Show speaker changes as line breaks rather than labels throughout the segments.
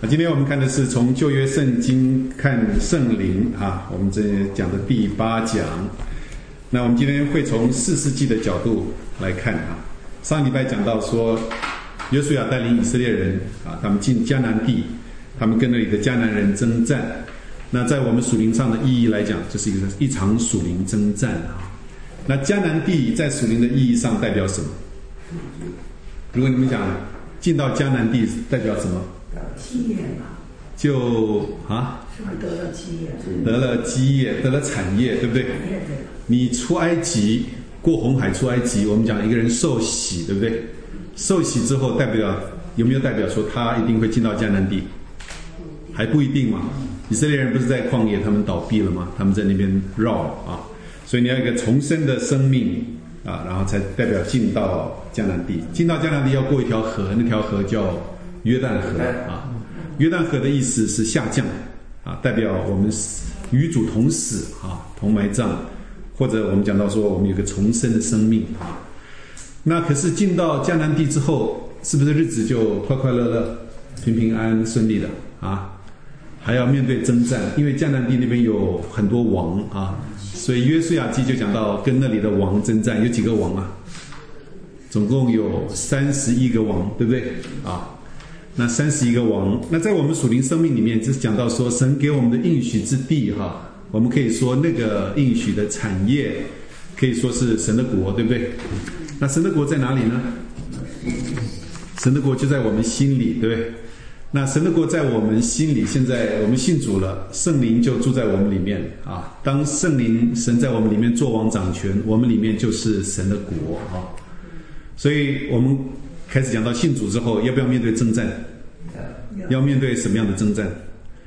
今天我们看的是从旧约圣经看圣灵啊，我们这讲的第8讲。那我们今天会从4世纪的角度来看啊。上礼拜讲到说，约书亚带领以色列人啊，他们进迦南地，他们跟那里的迦南人征战。那在我们属灵上的意义来讲，就是一场属灵征战啊。那迦南地在属灵的意义上代表什么？如果你们讲进到迦南地代表什么？
基业嘛，
就啊，
是不是得了基业？
得了基业，得了产业，对不对？你出埃及，过红海出埃及，我们讲一个人受洗，对不对？受洗之后，有没有代表说他一定会进到迦南地？还不一定嘛。以色列人不是在旷野，他们倒闭了吗？他们在那边绕啊，所以你要一个重生的生命啊，然后才代表进到迦南地。进到迦南地要过一条河，那条河叫约旦河啊。约旦河的意思是下降啊，代表我们与主同死啊，同埋葬，或者我们讲到说我们有个重生的生命啊。那可是进到迦南地之后，是不是日子就快快乐乐、平平安安、顺利的啊？还要面对征战，因为迦南地那边有很多王啊，所以约书亚记就讲到跟那里的王征战，有几个王啊？总共有31个王，对不对啊？那31个王，那在我们属灵生命里面，就是讲到说神给我们的应许之地哈，我们可以说那个应许的产业，可以说是神的国，对不对？那神的国在哪里呢？神的国就在我们心里，对不对？那神的国在我们心里，现在我们信主了，圣灵就住在我们里面啊。当圣灵神在我们里面作王掌权，我们里面就是神的国啊。所以我们开始讲到信主之后，要不要面对征战？要面对什么样的征战？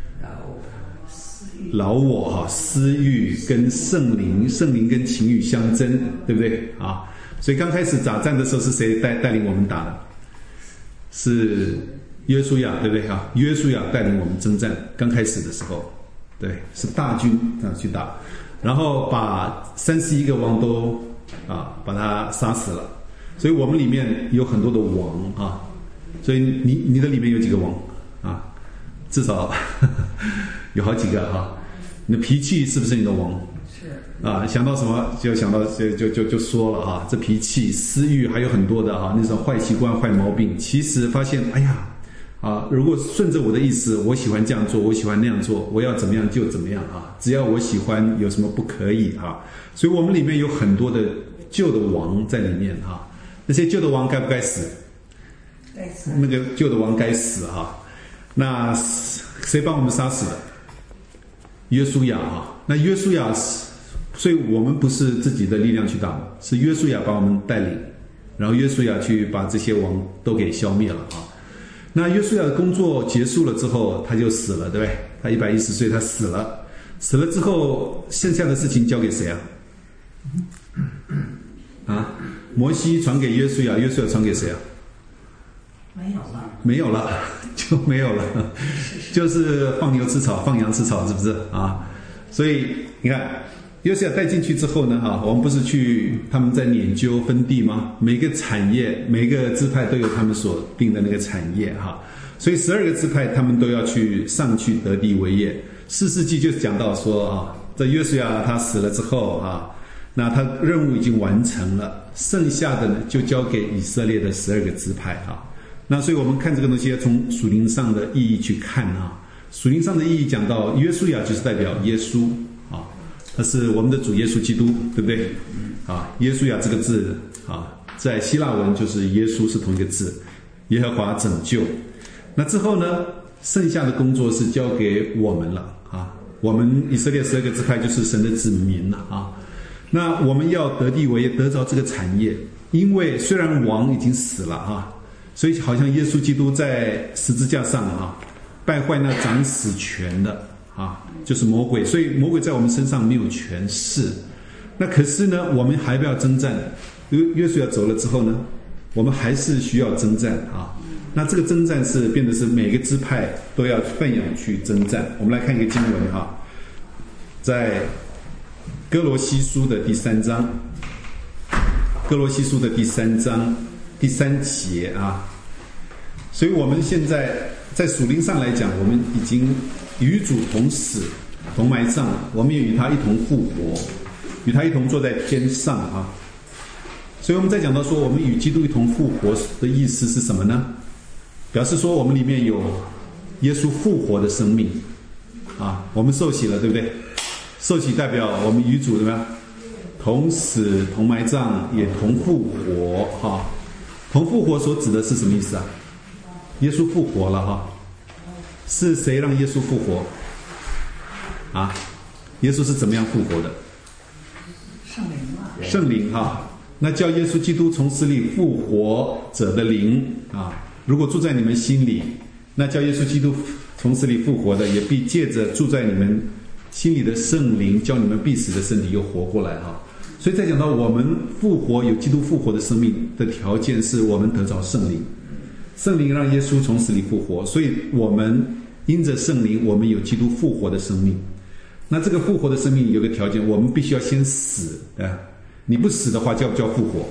老我哈，私欲跟圣灵跟情欲相争，对不对啊？所以刚开始打战的时候是谁带领我们打的？是约书亚，对不对啊？约书亚带领我们征战，刚开始的时候，对，是大军啊去打，然后把31个王都把他杀死了。所以我们里面有很多的王啊，所以你的里面有几个王啊？至少有好几个哈。你的脾气是不是你的王？是啊，想到什么就想到就说了啊。这脾气、私欲还有很多的啊，那种坏习惯、坏毛病，其实发现哎呀如果顺着我的意思，我喜欢这样做，我喜欢那样做，我要怎么样就怎么样啊，只要我喜欢，有什么不可以啊？所以我们里面有很多的旧的王在里面啊。那些旧的王该不该死？
该死。
那个旧的王该死哈。那谁帮我们杀死的？约书亚啊。那约书亚，所以我们不是自己的力量去打，是约书亚把我们带领，然后约书亚去把这些王都给消灭了啊。那约书亚的工作结束了之后，他就死了，对不对？他110岁，他死了。死了之后，剩下的事情交给谁啊？摩西传给约书亚，约书亚传给谁啊？没有了，就没有了，就是放牛吃草，放羊吃草，是不是啊？所以你看，约书亚带进去之后呢，我们不是他们在研究分地吗？每个产业，每个支派都有他们所定的那个产业哈。所以12个支派他们都要上去得地为业。4世纪就讲到说这约书亚他死了之后那他任务已经完成了，剩下的呢就交给以色列的12个支派那所以我们看这个东西要从属灵上的意义去看属灵上的意义讲到约书亚就是代表耶稣他是我们的主耶稣基督，对不对耶稣亚这个字在希腊文就是耶稣是同一个字，耶和华拯救。那之后呢，剩下的工作是交给我们了我们以色列12个支派就是神的子民了那我们要得地为业，得着这个产业。因为虽然王已经死了所以好像耶稣基督在十字架上败坏那掌死权的就是魔鬼，所以魔鬼在我们身上没有权势。那可是呢，我们还不要征战。约书亚走了之后呢，我们还是需要征战那这个征战是变得是每个支派都要奋勇去征战。我们来看一个经文在哥罗西书的第3章，哥罗西书的第3章第3节所以我们现在在属灵上来讲，我们已经与主同死同埋葬，我们也与他一同复活，与他一同坐在天上啊。所以我们在讲到说我们与基督一同复活的意思是什么呢？表示说我们里面有耶稣复活的生命啊，我们受洗了，对不对？受洗代表我们与主怎么样？同死同埋葬也同复活哈。同复活所指的是什么意思啊？耶稣复活了哈，是谁让耶稣复活啊？耶稣是怎么样复活的？
圣灵嘛。
圣灵哈，那叫耶稣基督从死里复活者的灵啊，如果住在你们心里，那叫耶稣基督从死里复活的，也必借着住在你们心里的圣灵，叫你们必死的身体又活过来哈。所以在讲到我们复活有基督复活的生命的条件，是我们得着圣灵，圣灵让耶稣从死里复活，所以我们因着圣灵，我们有基督复活的生命。那这个复活的生命有个条件，我们必须要先死啊！你不死的话，叫不叫复活？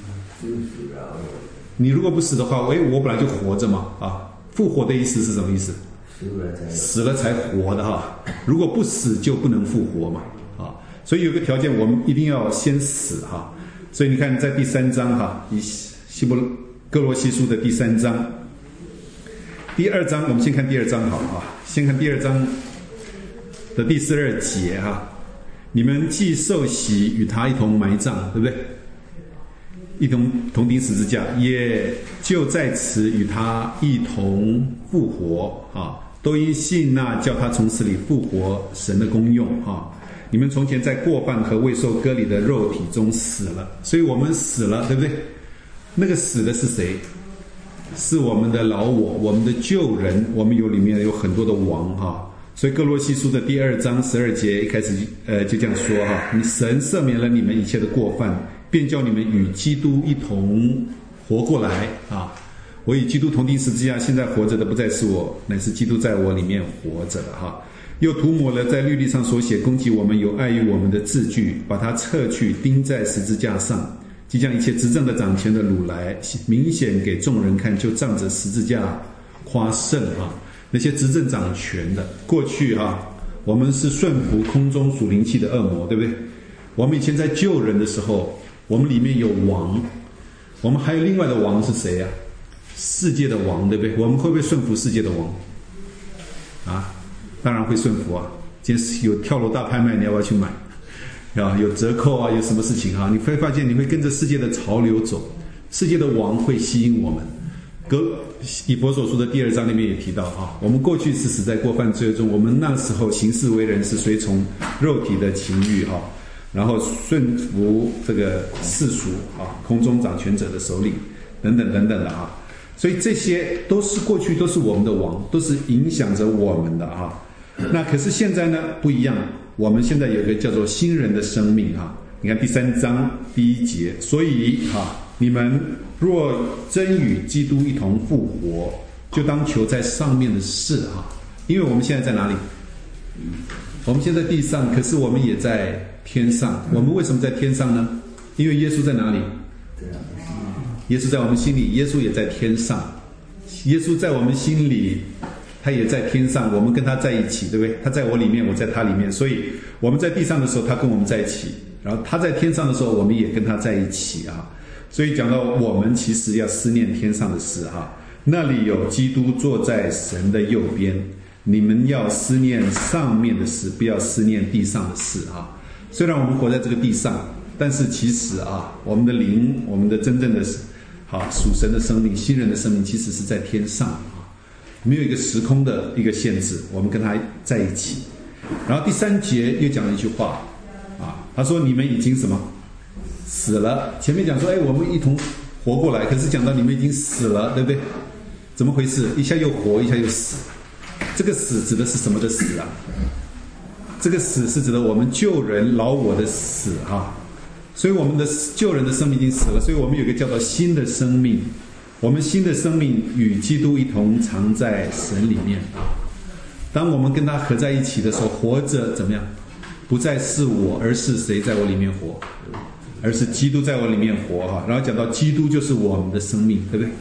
你如果不死的话，我本来就活着嘛啊！复活的意思是什么意思？死了才活的哈。如果不死就不能复活嘛啊！所以有个条件，我们一定要先死哈。所以你看，在第3章哈，哥罗西书的第3章，第2章，我们先看第2章好啊，先看第2章的第42节哈。你们既受洗与他一同埋葬，对不对？一同钉十字架，也就在此与他一同复活啊！都因信那叫他从死里复活神的功用啊！你们从前在过犯和未受割礼的肉体中死了，所以我们死了，对不对？那个死的是谁？是我们的老我们的旧人，我们里面有很多的王哈。所以哥罗西书的第2章12节一开始就这样说哈，神赦免了你们一切的过犯，便叫你们与基督一同活过来啊！我与基督同钉十字架，现在活着的不再是我，乃是基督在我里面活着了哈。又涂抹了在律例上所写攻击我们有碍于我们的字句，把它撤去，钉在十字架上，即将一切执政的掌权的掳来，明显给众人看，就仗着十字架夸胜啊！那些执政掌权的，过去我们是顺服空中属灵气的恶魔，对不对？我们以前在救人的时候，我们里面有王，我们还有另外的王是谁啊？世界的王，对不对？我们会不会顺服世界的王啊？当然会顺服啊！今天有跳楼大拍卖，你要不要去买啊？有折扣啊，有什么事情啊？你会发现你会跟着世界的潮流走，世界的王会吸引我们。以弗所书的第2章里面也提到我们过去是死在过犯罪中，我们那时候行事为人是随从肉体的情欲然后顺服这个世俗空中掌权者的首领等等等等的所以这些都是过去都是我们的王，都是影响着我们的那可是现在呢不一样，我们现在有一个叫做新人的生命你看第3章第1节，所以你们若真与基督一同复活，就当求在上面的事因为我们现在在哪里？我们现在地上，可是我们也在天上。我们为什么在天上呢？因为耶稣在哪里？耶稣在我们心里，耶稣也在天上。耶稣在我们心里，他也在天上，我们跟他在一起，对不对？他在我里面，我在他里面，所以我们在地上的时候，他跟我们在一起，然后他在天上的时候，我们也跟他在一起所以讲到我们其实要思念天上的事那里有基督坐在神的右边，你们要思念上面的事，不要思念地上的事虽然我们活在这个地上，但是其实我们的灵，我们的真正的属神的生命，新人的生命，其实是在天上没有一个时空的一个限制，我们跟他在一起。然后第3节又讲了一句话他说你们已经什么死了。前面讲说我们一同活过来，可是讲到你们已经死了，对不对？怎么回事？一下又活，一下又死。这个死指的是什么的死这个死是指的我们旧人老我的死所以我们的旧人的生命已经死了，所以我们有一个叫做新的生命。我们新的生命与基督一同藏在神里面当我们跟他合在一起的时候，活着怎么样？不再是我，而是谁在我里面活？而是基督在我里面活然后讲到基督就是我们的生命，对不对？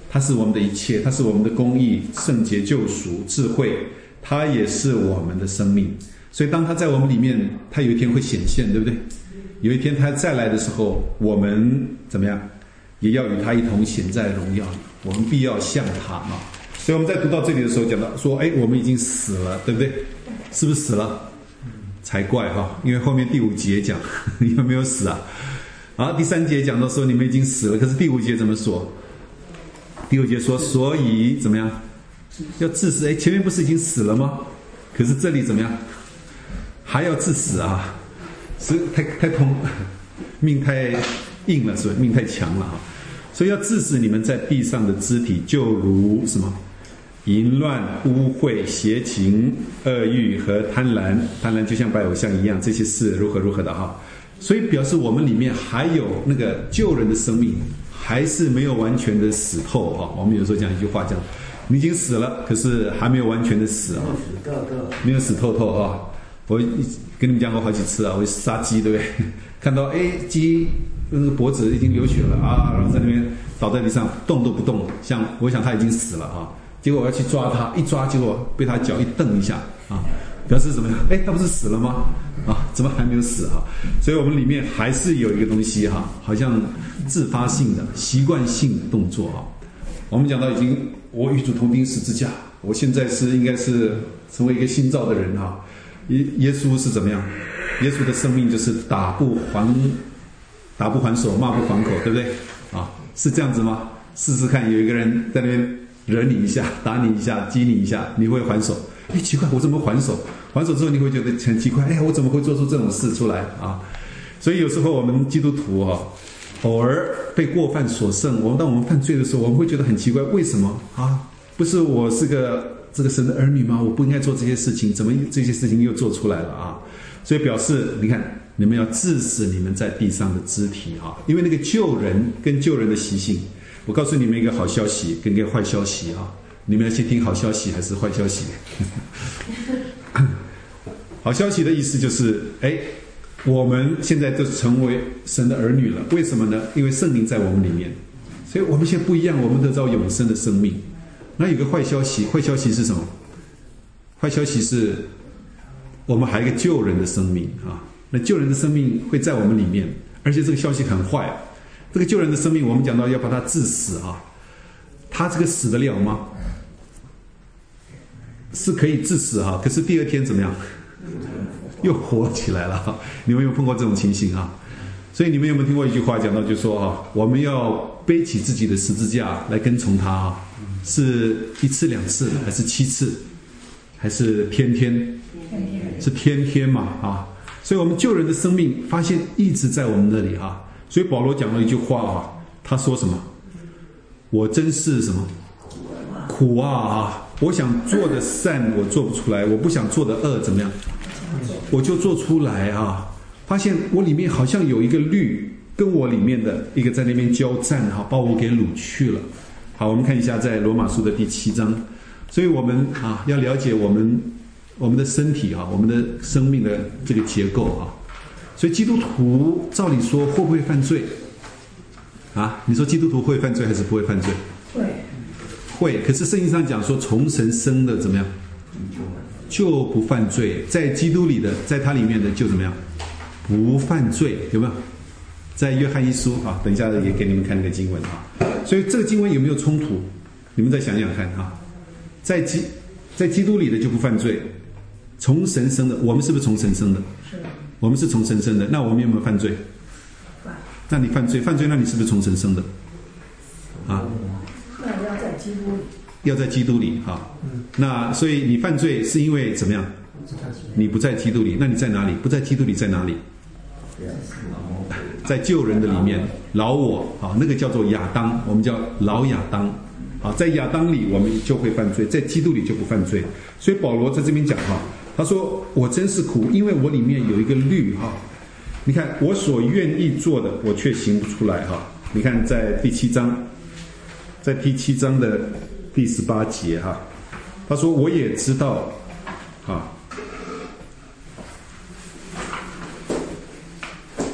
他是我们的一切，他是我们的公义、圣洁、救赎、智慧，他也是我们的生命。所以当他在我们里面，他有一天会显现，对不对？有一天他再来的时候，我们怎么样，也要与他一同显在荣耀里，我们必要像他啊。所以我们在读到这里的时候讲到说，我们已经死了，对不对？是不是死了？才怪哈，因为后面第5节讲有没有死啊？好，第3节讲到说你们已经死了，可是第5节怎么说？第5节说，所以怎么样？要致死。前面不是已经死了吗？可是这里怎么样？还要致死啊！是太痛，命太硬了，是吧？命太强了啊！所以要致死你们在地上的肢体，就如什么？淫乱、污秽、邪情、恶欲和贪婪，贪婪就像拜偶像一样，这些事如何的哈。所以表示我们里面还有那个救人的生命，还是没有完全的死透哈。我们有时候讲一句话，讲你已经死了，可是还没有完全的死啊，没有死透透啊。我跟你们讲过好几次啊，我杀鸡，对不对？看到鸡那个脖子已经流血了啊，然后在那边倒在地上动都不动，我想他已经死了啊。结果我要去抓他，一抓结果被他脚一蹬一下啊，表示怎么样？他不是死了吗？啊，怎么还没有死啊？所以我们里面还是有一个东西哈，好像自发性的、习惯性的动作啊。我们讲到已经我与主同钉十字架，我现在应该是成为一个新造的人哈。耶稣是怎么样？耶稣的生命就是打不还手，骂不还口，对不对？啊，是这样子吗？试试看，有一个人在那边惹你一下，打你一下，激你一下，你会还手？奇怪，我怎么还手？还手之后你会觉得很奇怪，我怎么会做出这种事出来啊？所以有时候我们基督徒偶尔被过犯所胜，当我们犯罪的时候，我们会觉得很奇怪，为什么啊？不是我是这个神的儿女吗？我不应该做这些事情，怎么这些事情又做出来了啊？所以表示你看，你们要致死你们在地上的肢体啊，因为那个救人跟救人的习性。我告诉你们一个好消息跟一个坏消息啊，你们要先听好消息还是坏消息？好消息的意思就是，我们现在都成为神的儿女了。为什么呢？因为圣灵在我们里面，所以我们现在不一样，我们得到永生的生命。那有个坏消息，坏消息是什么？坏消息是我们还有一个救人的生命啊。那救人的生命会在我们里面，而且这个消息很坏。这个救人的生命，我们讲到要把它致死啊，他这个死得了吗？是可以致死啊，可是第2天怎么样？又活起来了。你们有碰过这种情形啊？所以你们有没有听过一句话讲到，就说我们要背起自己的十字架来跟从他啊？是1次2次，还是7次，还是天天？是天天嘛啊！所以我们救人的生命发现一直在我们那里啊。所以保罗讲了一句话啊，他说什么？我真是什么苦啊！我想做的善我做不出来，我不想做的恶怎么样？我就做出来啊！发现我里面好像有一个律跟我里面的一个在那边交战哈，把我给掳去了。好，我们看一下在罗马书的第7章。所以我们要了解我们的身体我们的生命的这个结构啊。所以基督徒照理说会不会犯罪啊？你说基督徒会犯罪还是不会犯罪？会。可是圣经上讲说，从神生的怎么样？就不犯罪。在基督里的，在他里面的就怎么样？不犯罪，有没有？在约翰一书等一下也给你们看那个经文所以这个经文有没有冲突？你们再想想看在基督里的就不犯罪，从神生的，我们是不是从神生的？是。我们是从神生的，那我们有没有犯罪？那你犯罪，那你是不是从神生的？
那要在基督里。
要在基督里那所以你犯罪是因为怎么样？你不在基督里，那你在哪里？不在基督里在哪里？在救人的里面，老我那个叫做亚当，我们叫老亚当在亚当里我们就会犯罪，在基督里就不犯罪。所以保罗在这边讲他说我真是苦，因为我里面有一个律你看我所愿意做的我却行不出来你看在第7章，在第7章的第18节他说我也知道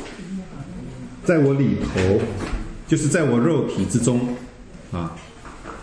在我里头，就是在我肉体之中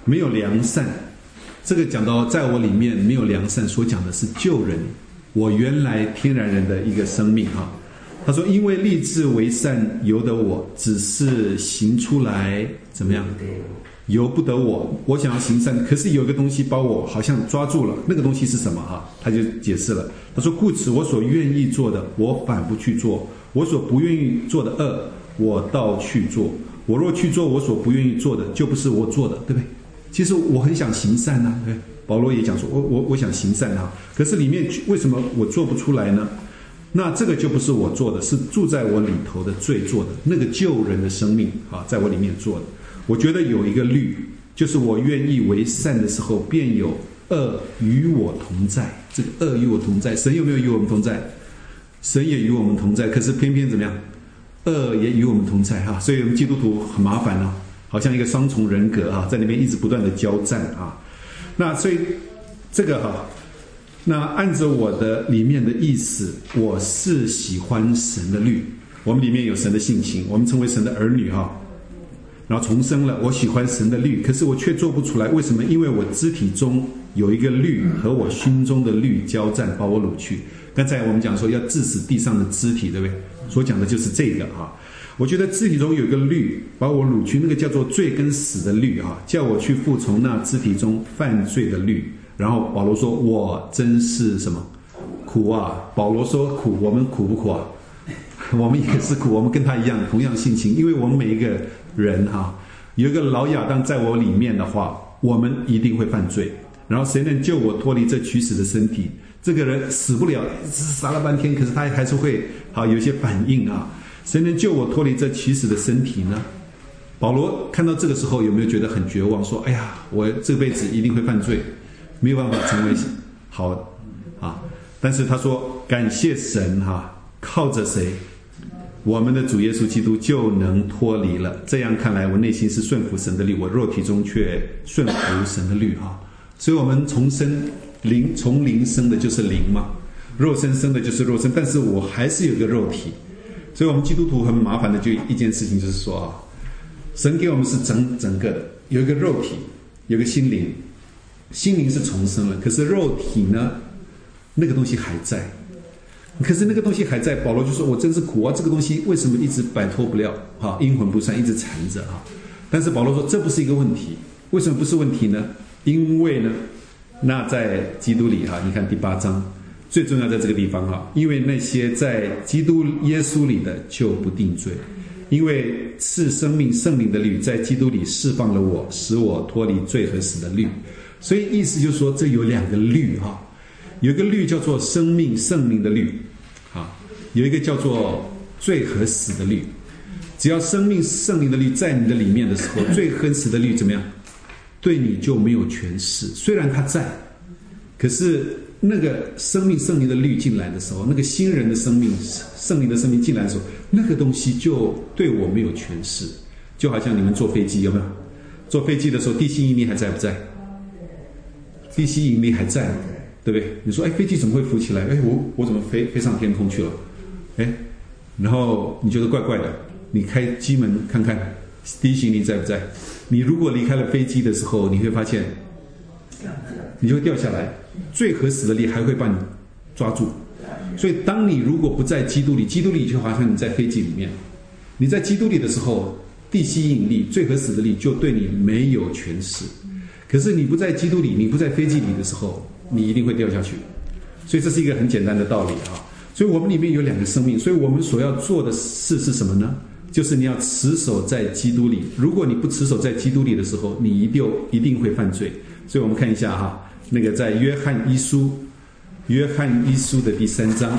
没有良善。这个讲到在我里面没有良善，所讲的是救人，我原来天然人的一个生命哈。他说因为立志为善由得我，只是行出来怎么样由不得我。我想要行善，可是有一个东西把我好像抓住了，那个东西是什么哈？他就解释了，他说故此我所愿意做的我反不去做，我所不愿意做的恶我倒去做。我若去做我所不愿意做的，就不是我做的，对不对？其实我很想行善啊，对，保罗也讲说我想行善啊，可是里面为什么我做不出来呢？那这个就不是我做的，是住在我里头的罪做的，那个救人的生命啊，在我里面做的。我觉得有一个律，就是我愿意为善的时候，便有恶与我同在。这个恶与我同在，神有没有与我们同在？神也与我们同在，可是偏偏怎么样？恶也与我们同在哈，所以我们基督徒很麻烦啊，好像一个双重人格啊，在那边一直不断的交战啊。那所以这个哈，那按着我的里面的意思，我是喜欢神的律，我们里面有神的性情，我们成为神的儿女哈，然后重生了，我喜欢神的律，可是我却做不出来，为什么？因为我肢体中有一个律和我心中的律交战，把我掳去。刚才我们讲说要治死地上的肢体，对不对？所讲的就是这个哈。我觉得肢体中有一个律把我掳去，那个叫做罪跟死的律哈，叫我去服从那肢体中犯罪的律。然后保罗说我真是什么苦啊。保罗说苦，我们苦不苦啊？我们也是苦，我们跟他一样同样性情，因为我们每一个人哈，有一个老亚当在我里面的话，我们一定会犯罪。然后谁能救我脱离这驱使的身体？这个人死不了，杀了半天，可是他还是会有一些反应啊。谁能救我脱离这驱使的身体呢？保罗看到这个时候有没有觉得很绝望？说：“哎呀，我这辈子一定会犯罪，没有办法成为好啊。”但是他说：“感谢神哈，靠着谁？我们的主耶稣基督就能脱离了。这样看来，我内心是顺服神的律，我肉体中却顺服神的律哈。所以，我们从灵生的就是灵嘛，肉身生的就是肉身，但是我还是有一个肉体。所以我们基督徒很麻烦的就一件事情，就是说啊，神给我们是整个的，有一个肉体，有一个心灵，心灵是重生了，可是肉体呢，那个东西还在。可是那个东西还在，保罗就说：“我真是苦啊！这个东西为什么一直摆脱不了？哈，阴魂不散，一直缠着哈。”但是保罗说：“这不是一个问题，为什么不是问题呢？因为呢，那在基督里哈，你看第8章。”最重要在这个地方哈，因为那些在基督耶稣里的就不定罪，因为赐生命圣灵的律在基督里释放了我，使我脱离罪和死的律。所以意思就是说，这有两个律哈，有一个律叫做生命圣灵的律啊，有一个叫做罪和死的律。只要生命圣灵的律在你的里面的时候，罪和死的律怎么样？对你就没有权势。虽然它在，可是那个生命圣灵的律进来的时候，那个新人的生命圣灵的生命进来的时候，那个东西就对我没有权势。就好像你们坐飞机，有没有？坐飞机的时候地心引力还在不在？地心引力还在，对不对？你说飞机怎么会浮起来？我怎么飞上天空去了？然后你觉得怪怪的，你开机门看看地心引力在不在。你如果离开了飞机的时候，你会发现你就会掉下来，罪和死的力还会把你抓住。所以当你如果不在基督里，基督里就好像你在飞机里面，你在基督里的时候，地心引力罪和死的力就对你没有权势。可是你不在基督里，你不在飞机里的时候，你一定会掉下去。所以这是一个很简单的道理啊。所以我们里面有两个生命，所以我们所要做的事是什么呢？就是你要持守在基督里。如果你不持守在基督里的时候，你一定会犯罪。所以我们看一下哈，那个在约翰一书的第3章，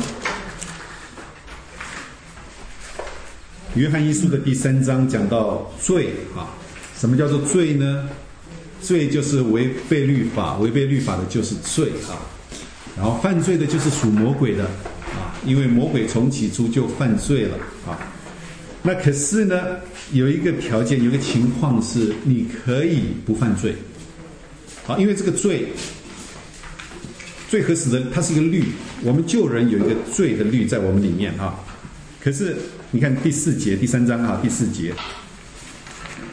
约翰一书的第3章讲到罪啊，什么叫做罪呢？罪就是违背律法，违背律法的就是罪啊。然后犯罪的就是属魔鬼的啊，因为魔鬼从起初就犯罪了啊。那可是呢，有一个条件，有一个情况是你可以不犯罪。好，因为这个罪和死的，它是一个律，我们救人有一个罪的律在我们里面啊。可是你看第4节，第3章啊，第4节，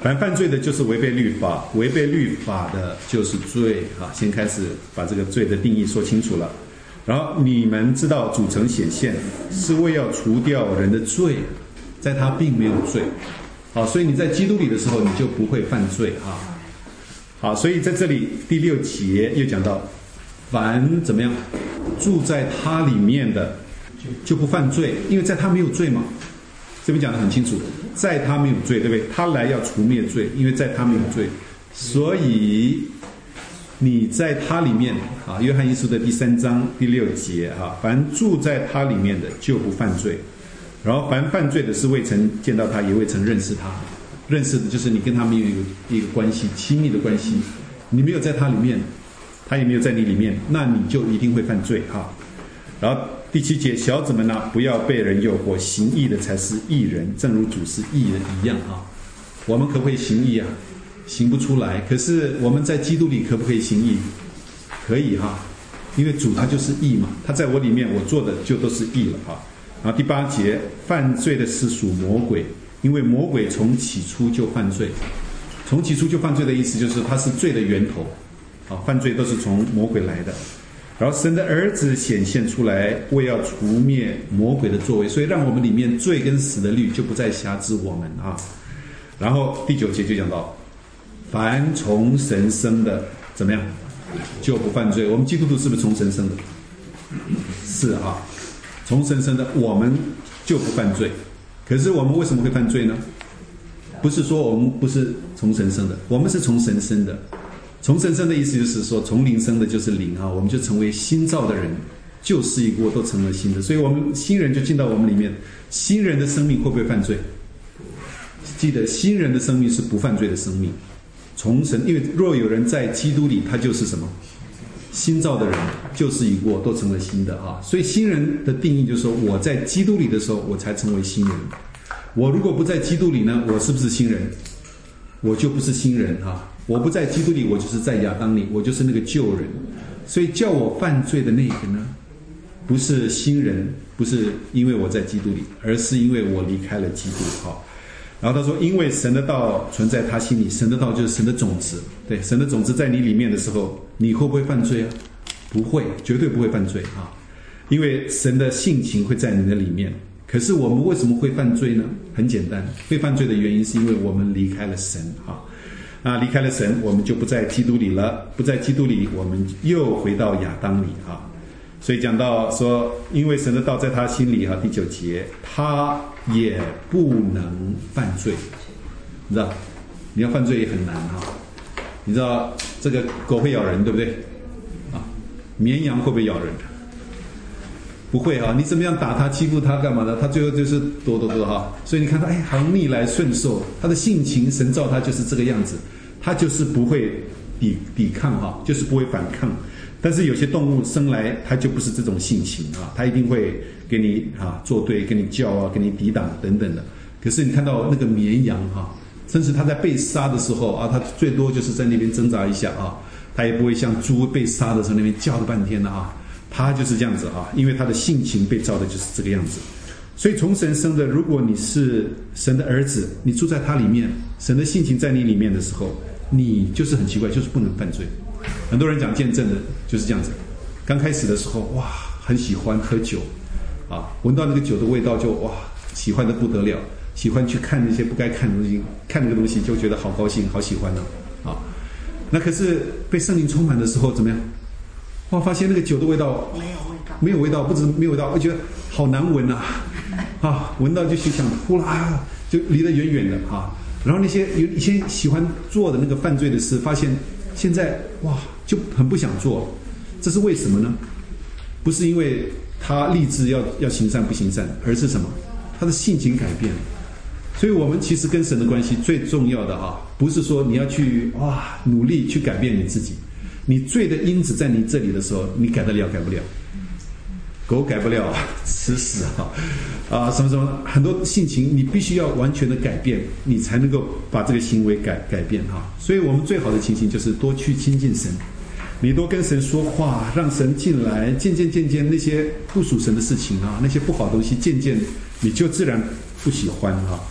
凡犯罪的就是违背律法，违背律法的就是罪啊。先开始把这个罪的定义说清楚了。然后你们知道主曾显现是为要除掉人的罪，在他并没有罪。好，所以你在基督里的时候，你就不会犯罪啊。好，所以在这里第6节又讲到，凡怎么样住在他里面的就不犯罪，因为在他没有罪嘛。这边讲得很清楚，在他没有罪，对不对？他来要除灭罪，因为在他没有罪，所以你在他里面啊。约翰一书的第3章第6节啊，凡住在他里面的就不犯罪。然后凡犯罪的是未曾见到他，也未曾认识他。认识的就是你跟他没有一个关系，亲密的关系，你没有在他里面，他也没有在你里面，那你就一定会犯罪啊。然后第7节，小子们啊，不要被人诱惑，行义的才是义人，正如主是义人一样啊。我们可不可以行义啊？行不出来。可是我们在基督里可不可以行义？可以哈，因为主他就是义嘛，他在我里面，我做的就都是义了啊。然后第8节，犯罪的是属魔鬼，因为魔鬼从起初就犯罪。从起初就犯罪的意思就是他是罪的源头啊，犯罪都是从魔鬼来的。然后神的儿子显现出来，为要除灭魔鬼的作为，所以让我们里面罪跟死的律就不再辖制我们啊。然后第9节就讲到，凡从神生的怎么样就不犯罪。我们基督徒是不是从神生的？是啊，从神生的我们就不犯罪。可是我们为什么会犯罪呢？不是说我们不是从神生的，我们是从神生的。从神生的意思就是说，从灵生的就是灵啊，我们就成为新造的人，旧事已过，都成了新的。所以我们新人就进到我们里面。新人的生命会不会犯罪？记得新人的生命是不犯罪的生命。从神，因为若有人在基督里，他就是什么？新造的人，旧事已过，都成了新的啊。所以新人的定义就是说，我在基督里的时候，我才成为新人。我如果不在基督里呢，我是不是新人？我就不是新人啊。我不在基督里，我就是在亚当里，我就是那个旧人。所以叫我犯罪的那个呢，不是新人，不是因为我在基督里，而是因为我离开了基督啊。然后他说，因为神的道存在他心里，神的道就是神的种子，对，神的种子在你里面的时候，你会不会犯罪啊？不会，绝对不会犯罪啊，因为神的性情会在你的里面。可是我们为什么会犯罪呢？很简单，会犯罪的原因是因为我们离开了神啊。离开了神，我们就不在基督里了，不在基督里，我们又回到亚当里啊。所以讲到说，因为神的道在他心里啊，第9节，他也不能犯罪。你知道，你要犯罪也很难啊。你知道这个狗会咬人，对不对？啊，绵羊会不会咬人？不会啊，你怎么样打它、欺负它干嘛呢？它最后就是躲哈。所以你看它，好像逆来顺受，它的性情神造它就是这个样子，它就是不会抵抗哈，就是不会反抗。但是有些动物生来它就不是这种性情啊，它一定会给你作对，跟你叫啊，跟你抵挡等等的。可是你看到那个绵羊哈，甚至它在被杀的时候啊，它最多就是在那边挣扎一下啊，它也不会像猪被杀的时候那边叫了半天的啊。他就是这样子啊，因为他的性情被造的就是这个样子。所以从神生的，如果你是神的儿子，你住在他里面，神的性情在你里面的时候，你就是很奇怪，就是不能犯罪。很多人讲见证的就是这样子，刚开始的时候哇，很喜欢喝酒啊，闻到那个酒的味道就哇，喜欢的不得了，喜欢去看那些不该看的东西，看那个东西就觉得好高兴，好喜欢呢啊。那可是被圣灵充满的时候怎么样？哇，发现那个酒的味道没有味道，不止没有味道，我觉得好难闻啊！闻到就想呼啦，就离得远远的啊。然后那些有以前喜欢做的那个犯罪的事，发现现在哇就很不想做，这是为什么呢？不是因为他立志要行善不行善，而是什么？他的性情改变了。所以我们其实跟神的关系最重要的不是说你要去努力去改变你自己。你罪的因子在你这里的时候，你改得了改不了？狗改不了，吃屎什么很多性情，你必须要完全的改变，你才能够把这个行为改变所以我们最好的情形就是多去亲近神，你多跟神说话，让神进来，渐渐那些不属神的事情那些不好的东西，渐渐你就自然不喜欢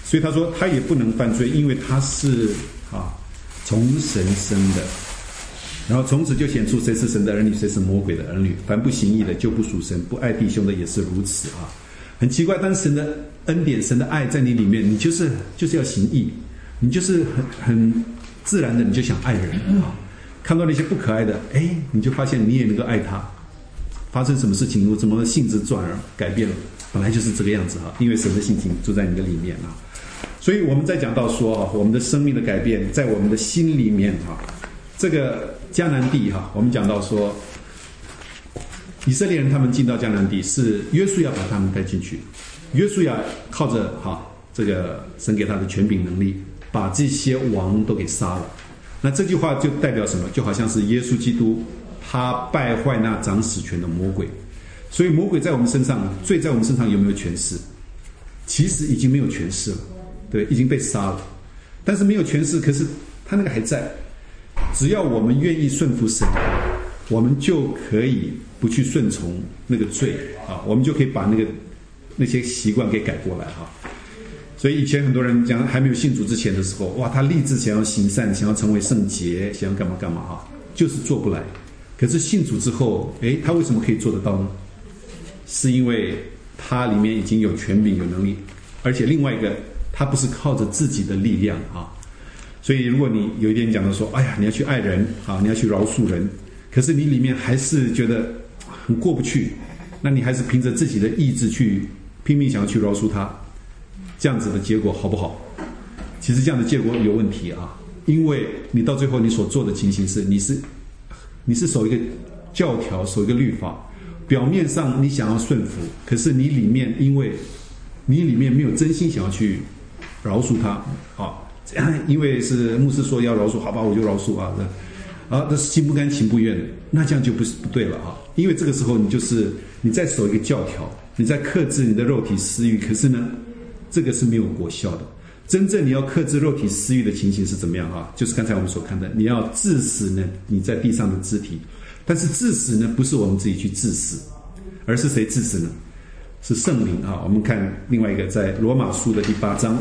所以他说他也不能犯罪，因为他是从神生的。然后从此就显出谁是神的儿女，谁是魔鬼的儿女。凡不行义的就不属神，不爱弟兄的也是如此啊。很奇怪，当神的恩典、神的爱在你里面，你就是要行义，你就是很自然的你就想爱人啊。看到那些不可爱的，你就发现你也能够爱他。发生什么事情，我怎么性质转而改变了？本来就是这个样子哈，因为神的性情住在你的里面啊。所以我们在讲到说我们的生命的改变在我们的心里面这个迦南地我们讲到说，以色列人他们进到迦南地是约书亚把他们带进去，约书亚靠着这个神给他的权柄能力，把这些王都给杀了。那这句话就代表什么？就好像是耶稣基督他败坏那掌死权的魔鬼。所以魔鬼在我们身上，罪在我们身上有没有权势？其实已经没有权势了，对，已经被杀了。但是没有权势，可是他那个还在。只要我们愿意顺服神，我们就可以不去顺从那个罪我们就可以把那些习惯给改过来所以以前很多人讲还没有信主之前的时候，哇，他立志想要行善，想要成为圣洁，想要干嘛干嘛就是做不来。可是信主之后，他为什么可以做得到呢？是因为他里面已经有权柄、有能力，而且另外一个，他不是靠着自己的力量所以如果你有一天讲到说，哎呀，你要去爱人你要去饶恕人，可是你里面还是觉得很过不去，那你还是凭着自己的意志去拼命想要去饶恕他，这样子的结果好不好？其实这样的结果有问题因为你到最后你所做的情形是，你是守一个教条，守一个律法，表面上你想要顺服，可是你里面因为你里面没有真心想要去饶恕他因为是牧师说要饶恕，好吧，我就饶恕那是心不甘情不愿的，那这样就不对了因为这个时候你在守一个教条，你在克制你的肉体私欲，可是呢，这个是没有果效的。真正你要克制肉体私欲的情形是怎么样就是刚才我们所看的，你要致死呢你在地上的肢体。但是致死呢，不是我们自己去致死，而是谁致死呢？是圣灵我们看另外一个，在罗马书的第8章，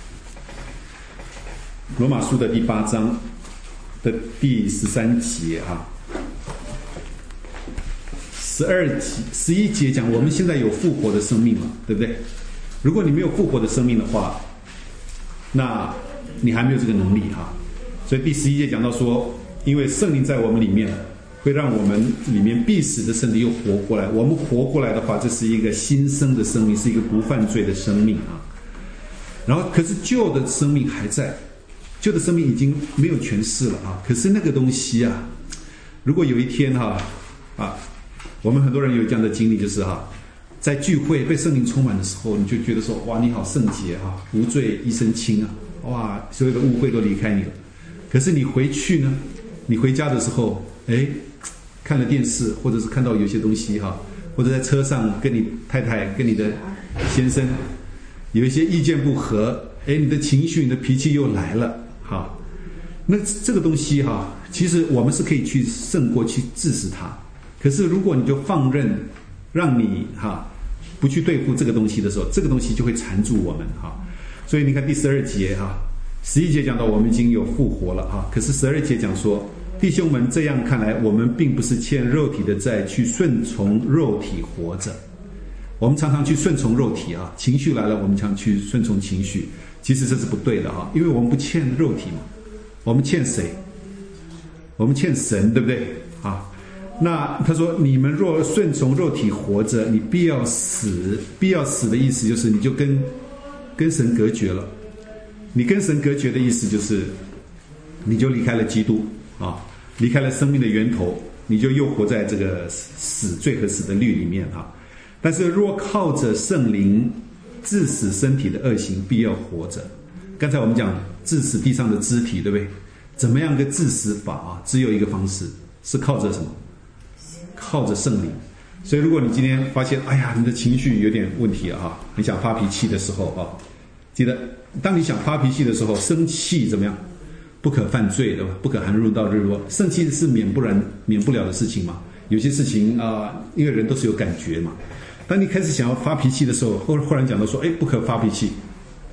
罗马书的第8章的第13节11节讲，我们现在有复活的生命了，对不对？如果你没有复活的生命的话，那你还没有这个能力所以第11节讲到说，因为圣灵在我们里面，会让我们里面必死的身体又活过来。我们活过来的话，这是一个新生的生命，是一个不犯罪的生命然后可是旧的生命还在，旧的生命已经没有权势了可是那个东西如果有一天我们很多人有这样的经历，就是在聚会被圣灵充满的时候，你就觉得说，哇，你好圣洁无罪一身轻哇，所有的误会都离开你了。可是你回去呢，你回家的时候，看了电视，或者是看到有些东西或者在车上跟你太太跟你的先生有一些意见不合，你的情绪你的脾气又来了那这个东西其实我们是可以去胜过去治死它。可是如果你就放任让你不去对付这个东西的时候，这个东西就会缠住我们所以你看第12节11节讲到我们已经有复活了可是12节讲说，弟兄们，这样看来，我们并不是欠肉体的债，去顺从肉体活着。我们常常去顺从肉体情绪来了，我们常去顺从情绪，其实这是不对的因为我们不欠肉体嘛，我们欠谁？我们欠神，对不对那他说，你们若顺从肉体活着，你必要死。必要死的意思就是你就跟神隔绝了。你跟神隔绝的意思就是你就离开了基督离开了生命的源头，你就又活在这个罪和死的律里面但是若靠着圣灵治死身体的恶行，必要活着。刚才我们讲治死地上的肢体，对不对？怎么样个治死法只有一个方式，是靠着什么？靠着圣灵。所以如果你今天发现，哎呀，你的情绪有点问题你想发脾气的时候记得当你想发脾气的时候，生气怎么样？不可犯罪，对吧？不可含入到日落。生气是免不了的事情嘛。有些事情因为人都是有感觉嘛。当你开始想要发脾气的时候，忽然讲到说，不可发脾气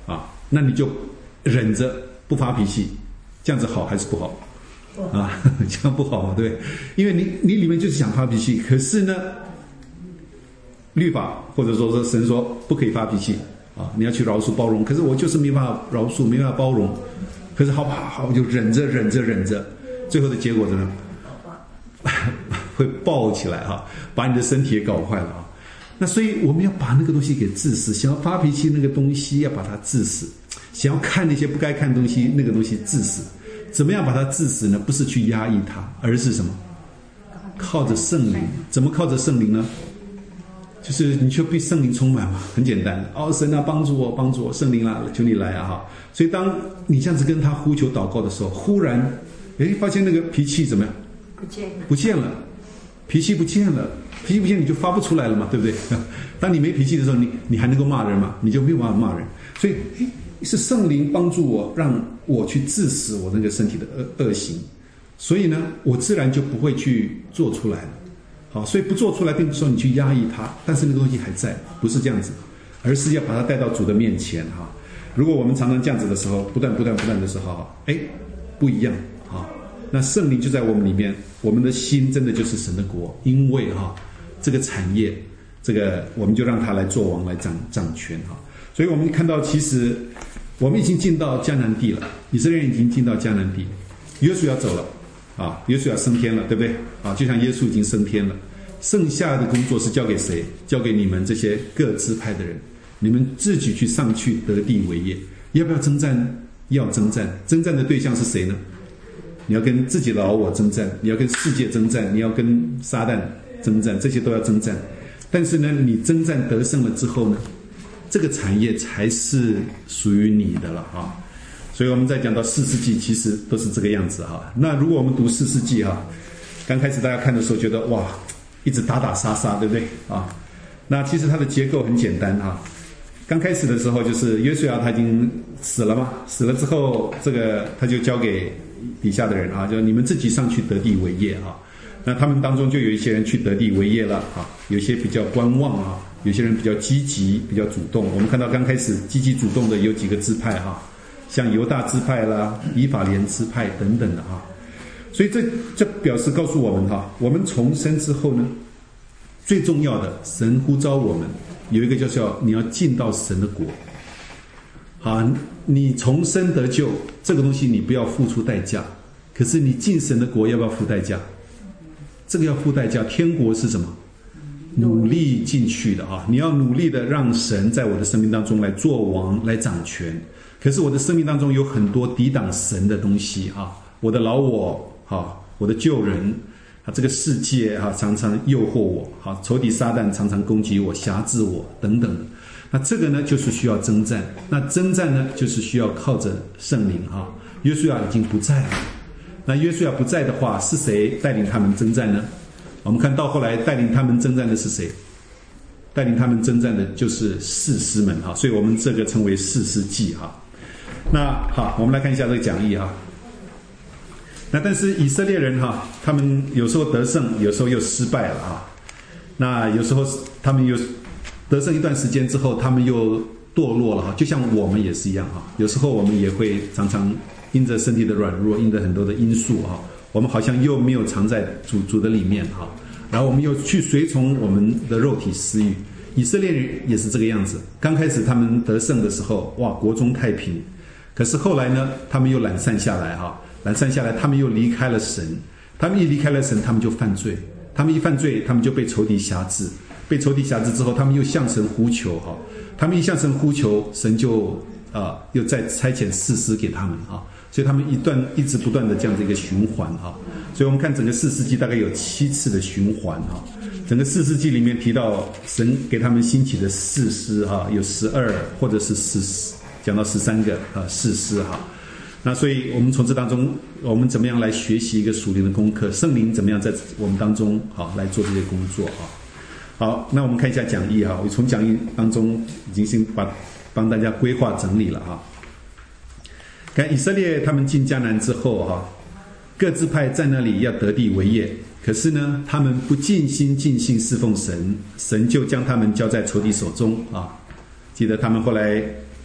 那你就忍着不发脾气，这样子好还是不好？啊，这样不好嘛，对不对？因为你里面就是想发脾气，可是呢，律法或者说神说不可以发脾气啊，你要去饶恕包容，可是我就是没办法饶恕，没办法包容，可是好，我就忍着，最后的结果怎么样？会爆起来哈，把你的身体也搞坏了啊。那所以我们要把那个东西给治死，想要发脾气那个东西要把它治死，想要看那些不该看的东西，那个东西治死。怎么样把它治死呢？不是去压抑它，而是什么？靠着圣灵。怎么靠着圣灵呢？就是你就被圣灵充满嘛，很简单。神啊，帮助我，圣灵啊，求你来啊哈。所以当你这样子跟他呼求祷告的时候，忽然，发现那个脾气怎么样？不见了，脾气不见了，你就发不出来了嘛，对不对？当你没脾气的时候，你还能够骂人吗？你就没有办法骂人。所以是圣灵帮助我，让我去治死我那个身体的恶行，所以呢，我自然就不会去做出来了。好，所以不做出来，并不是说你去压抑它，但是那个东西还在，不是这样子，而是要把它带到主的面前哈。如果我们常常这样子的时候，不断的时候，不一样啊。那圣灵就在我们里面，我们的心真的就是神的国，因为这个产业，这个我们就让他来做王，来掌权哈。所以我们看到，其实我们已经进到迦南地了，以色列人已经进到迦南地，约书亚走了。约书亚升天了，对不对？就像耶稣已经升天了，剩下的工作是交给谁？交给你们这些各支派的人，你们自己去上去得地为业。要不要征战？要征战。征战的对象是谁呢？你要跟自己的老我征战，你要跟世界征战，你要跟撒旦征战，这些都要征战。但是呢，你征战得胜了之后呢，这个产业才是属于你的了啊。所以我们在讲到4世纪，其实都是这个样子哈。那如果我们读4世纪哈，刚开始大家看的时候觉得哇，一直打杀，对不对啊？那其实它的结构很简单哈。刚开始的时候就是约书亚他已经死了嘛，死了之后这个他就交给底下的人啊，就你们自己上去得地为业啊。那他们当中就有一些人去得地为业了啊，有些比较观望啊，有些人比较积极，比较主动。我们看到刚开始积极主动的有几个支派哈。像犹大支派啦、以法莲支派等等的哈，所以这表示告诉我们哈，我们重生之后呢，最重要的，神呼召我们有一个叫你要进到神的国。好，你重生得救这个东西你不要付出代价，可是你进神的国要不要付代价？这个要付代价。天国是什么？努力进去的哈，你要努力的让神在我的生命当中来做王，来掌权。可是我的生命当中有很多抵挡神的东西啊，我的老我我的旧人这个世界常常诱惑我仇敌撒旦常常攻击我、辖制我等等的。那这个呢，就是需要征战。那征战呢，就是需要靠着圣灵约书亚已经不在了。那约书亚不在的话，是谁带领他们征战呢？我们看到后来带领他们征战的是谁？带领他们征战的就是士师们所以我们这个称为士师记那好，我们来看一下这个讲义那但是以色列人他们有时候得胜，有时候又失败了那有时候他们又得胜一段时间之后，他们又堕落了就像我们也是一样有时候我们也会常常因着身体的软弱，因着很多的因素我们好像又没有藏在主的里面然后我们又去随从我们的肉体私欲。以色列人也是这个样子，刚开始他们得胜的时候，哇，国中太平。可是后来呢，他们又懒散下来他们又离开了神。他们一离开了神，他们就犯罪。他们一犯罪，他们就被仇敌辖制。被仇敌辖制之后，他们又向神呼求他们一向神呼求，神就又再差遣士师给他们所以他们一直不断的这样的一个循环所以我们看整个4世纪大概有7次的循环整个4世纪里面提到神给他们兴起的士师有12或者是14，讲到13个士师那所以我们从这当中，我们怎么样来学习一个属灵的功课？圣灵怎么样在我们当中来做这些工作好，那我们看一下讲义我从讲义当中已经先帮大家规划整理了看以色列他们进迦南之后各支派在那里要得地为业，可是呢，他们不尽心尽性侍奉神，神就将他们交在仇敌手中记得他们后来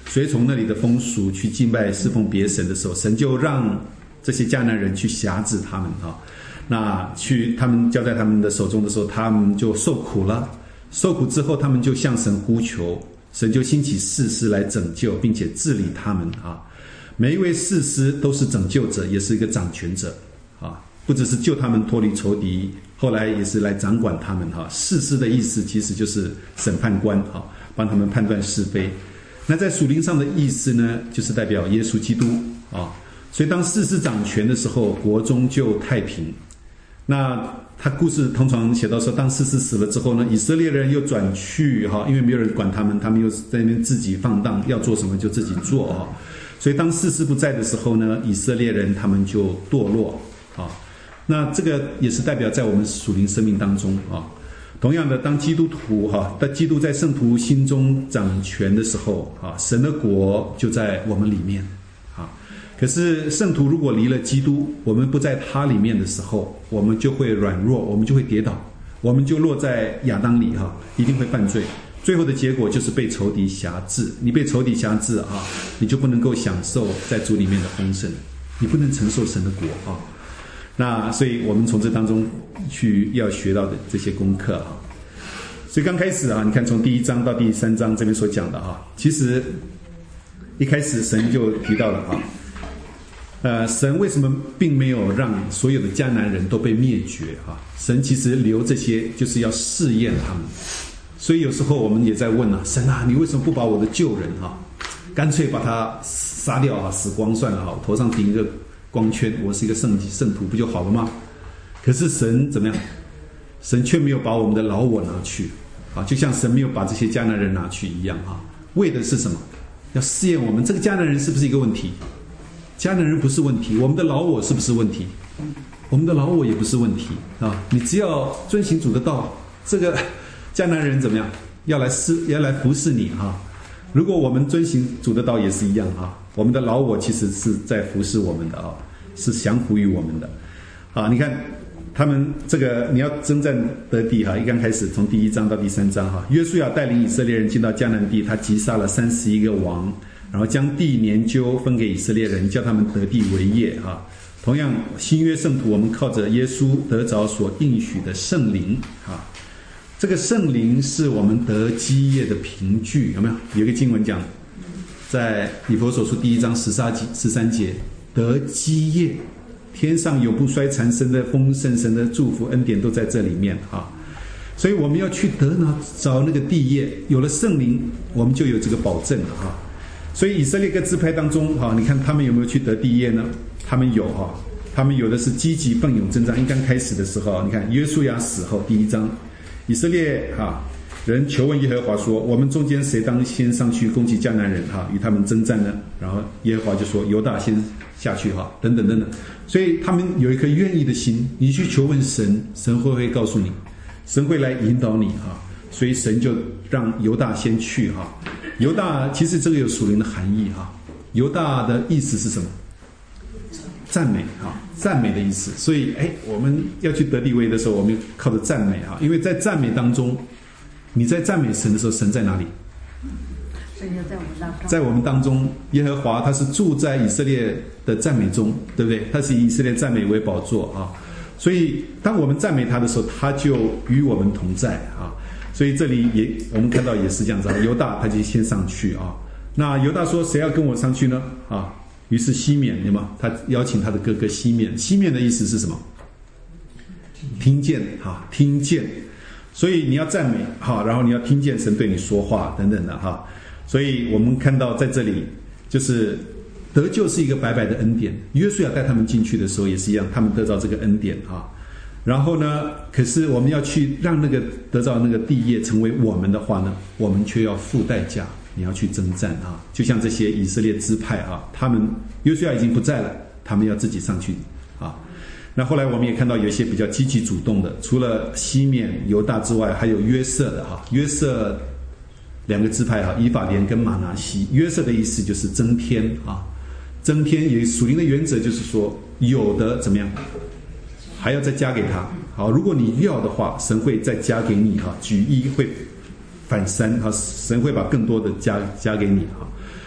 随从那里的风俗去敬拜侍奉别神的时候，神就让这些迦南人去辖制他们啊。那他们交在他们的手中的时候，他们就受苦了。受苦之后，他们就向神呼求，神就兴起士师来拯救，并且治理他们啊。每一位士师都是拯救者，也是一个掌权者啊，不只是救他们脱离仇敌，后来也是来掌管他们哈。士师的意思其实就是审判官哈，帮他们判断是非。那在属灵上的意思呢，就是代表耶稣基督啊。所以当士师掌权的时候，国中就太平。那他故事通常写到说，当士师死了之后呢，以色列人又转去哈，因为没有人管他们，他们又在那边自己放荡，要做什么就自己做啊。所以当士师不在的时候呢，以色列人他们就堕落啊。那这个也是代表在我们属灵生命当中啊。同样的，当基督徒当基督在圣徒心中掌权的时候啊，神的国就在我们里面啊。可是圣徒如果离了基督，我们不在他里面的时候，我们就会软弱，我们就会跌倒，我们就落在亚当里一定会犯罪。最后的结果就是被仇敌辖制。你被仇敌辖制你就不能够享受在主里面的丰盛，你不能承受神的国那所以我们从这当中要学到的这些功课所以刚开始你看从第1章到第3章这边所讲的其实一开始神就提到了神为什么并没有让所有的迦南人都被灭绝神其实留这些就是要试验他们。所以有时候我们也在问神你为什么不把我的旧人干脆把他杀掉死光算了头上顶一个光圈，我是一个圣徒不就好了吗？可是神怎么样？神却没有把我们的老我拿去就像神没有把这些迦南人拿去一样为的是什么？要试验我们这个迦南人是不是一个问题？迦南人不是问题，我们的老我是不是问题？我们的老我也不是问题你只要遵行主的道，这个迦南人怎么样？要来服侍你如果我们遵行主的道也是一样我们的老我其实是在服侍我们的是降服于我们的你看他们这个你要征战得地一刚开始从第1章到第3章约书亚带领以色列人进到迦南地，他击杀了31个王，然后将地年究分给以色列人，叫他们得地为业同样新约圣徒，我们靠着耶稣得着所应许的圣灵这个圣灵是我们得基业的凭据，有没有？有一个经文讲，在以弗所书第1章13节，得基业，天上永不衰残生的丰盛神的祝福恩典都在这里面所以我们要去找那个地业，有了圣灵，我们就有这个保证了所以以色列各支派当中你看他们有没有去得地业呢？他们有他们有的是积极奋勇征战。一刚开始的时候你看约书亚死后第1章，以色列人求问耶和华说，我们中间谁当先上去攻击迦南人与他们征战呢？然后耶和华就说犹大先下去等等等等。所以他们有一颗愿意的心，你去求问神，神会不会告诉你？神会来引导你所以神就让犹大先去犹大其实这个有属灵的含义犹大的意思是什么？赞美赞美的意思。所以我们要去得地为的时候，我们靠着赞美因为在赞美当中，你在赞美神的时候，神在哪里？
神就在我们当中。在
我们当中，耶和华他是住在以色列的赞美中，对不对？他是以以色列赞美为宝座所以当我们赞美他的时候，他就与我们同在所以这里我们看到也是这样子犹大他就先上去那犹大说谁要跟我上去呢于是西缅他邀请他的哥哥西缅。西缅的意思是什么？听见听见。所以你要赞美然后你要听见神对你说话等等的所以我们看到在这里就是得救是一个白白的恩典。约书亚带他们进去的时候也是一样，他们得到这个恩典然后呢，可是我们要去让那个得到那个地业成为我们的话呢，我们却要付代价，你要去征战就像这些以色列支派他们约书亚已经不在了，他们要自己上去那后来我们也看到有一些比较积极主动的，除了西缅犹大之外，还有约瑟的约瑟两个支派以法莲跟玛拿西。约瑟的意思就是增添增添也属灵的原则就是说有的怎么样还要再加给他如果你要的话，神会再加给你举一会反三神会把更多的加给你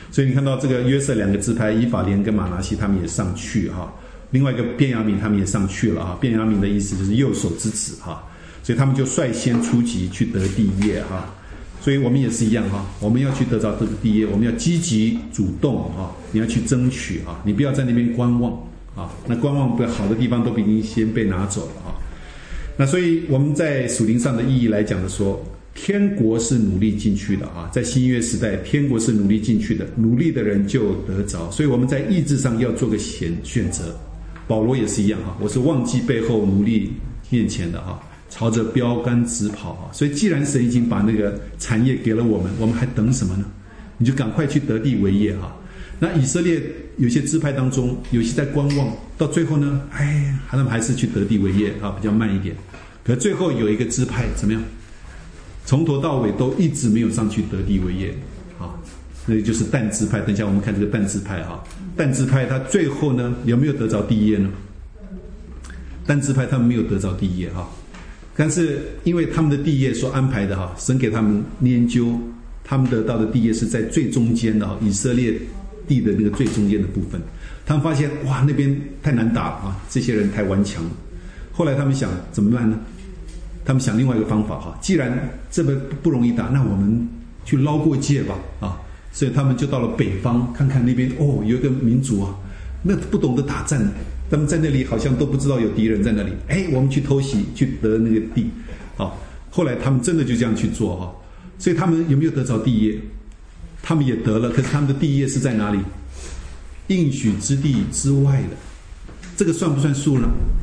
所以你看到这个约瑟2个支派，以法莲跟玛拿西他们也上去哈。另外一个便雅悯他们也上去了哈。便雅悯的意思就是右手之子哈，所以他们就率先出击去得地业哈。所以我们也是一样哈，我们要去得到这个地业，我们要积极主动哈，你要去争取啊，你不要在那边观望啊。那观望不好的地方都已经先被拿走了啊。那所以我们在属灵上的意义来讲的说，天国是努力进去的啊，在新约时代，天国是努力进去的，努力的人就得着。所以我们在意志上要做个选择。保罗也是一样哈，我是忘记背后，努力面前的哈，朝着标杆直跑啊。所以既然神已经把那个产业给了我们，我们还等什么呢？你就赶快去得地为业哈。那以色列有些支派当中，有些在观望，到最后呢，他们还是去得地为业啊，比较慢一点。可最后有一个支派怎么样？从头到尾都一直没有上去得地为业啊，那就是但支派。等一下我们看这个但支派哈，但支派他最后呢有没有得着地业呢？但支派他们没有得着地业哈，但是因为他们的地业所安排的哈，神给他们研究，他们得到的地业是在最中间的以色列地的那个最中间的部分。他们发现哇，那边太难打了啊，这些人太顽强了。后来他们想怎么办呢？他们想另外一个方法哈，既然这么不容易打，那我们去捞过界吧啊！所以他们就到了北方，看看那边有一个民族啊，那不懂得打仗，他们在那里好像都不知道有敌人在那里，我们去偷袭，去得那个地啊！后来他们真的就这样去做哈，所以他们有没有得着地业？他们也得了，可是他们的地业是在哪里？应许之地之外的，这个算不算数呢？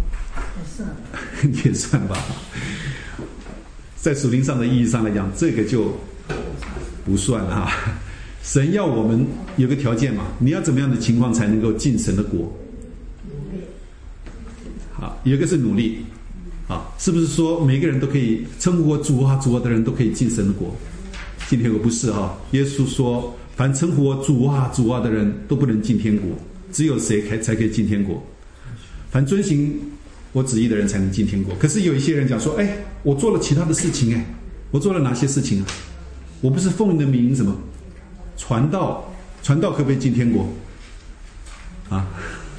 也算吧。在属灵上的意义上来讲，这个就不算了哈。神要我们有个条件嘛，你要怎么样的情况才能够进神的国？好，有一个是努力啊，是不是说每个人都可以称呼我主啊主啊的人都可以进神的国？进天国不是哈，耶稣说，凡称呼我主啊主啊的人都不能进天国，只有谁才可以进天国？凡遵行我旨意的人才能进天国。可是有一些人讲说，我做了其他的事情，我做了哪些事情啊？我不是奉你的名什么传道可不可以进天国啊？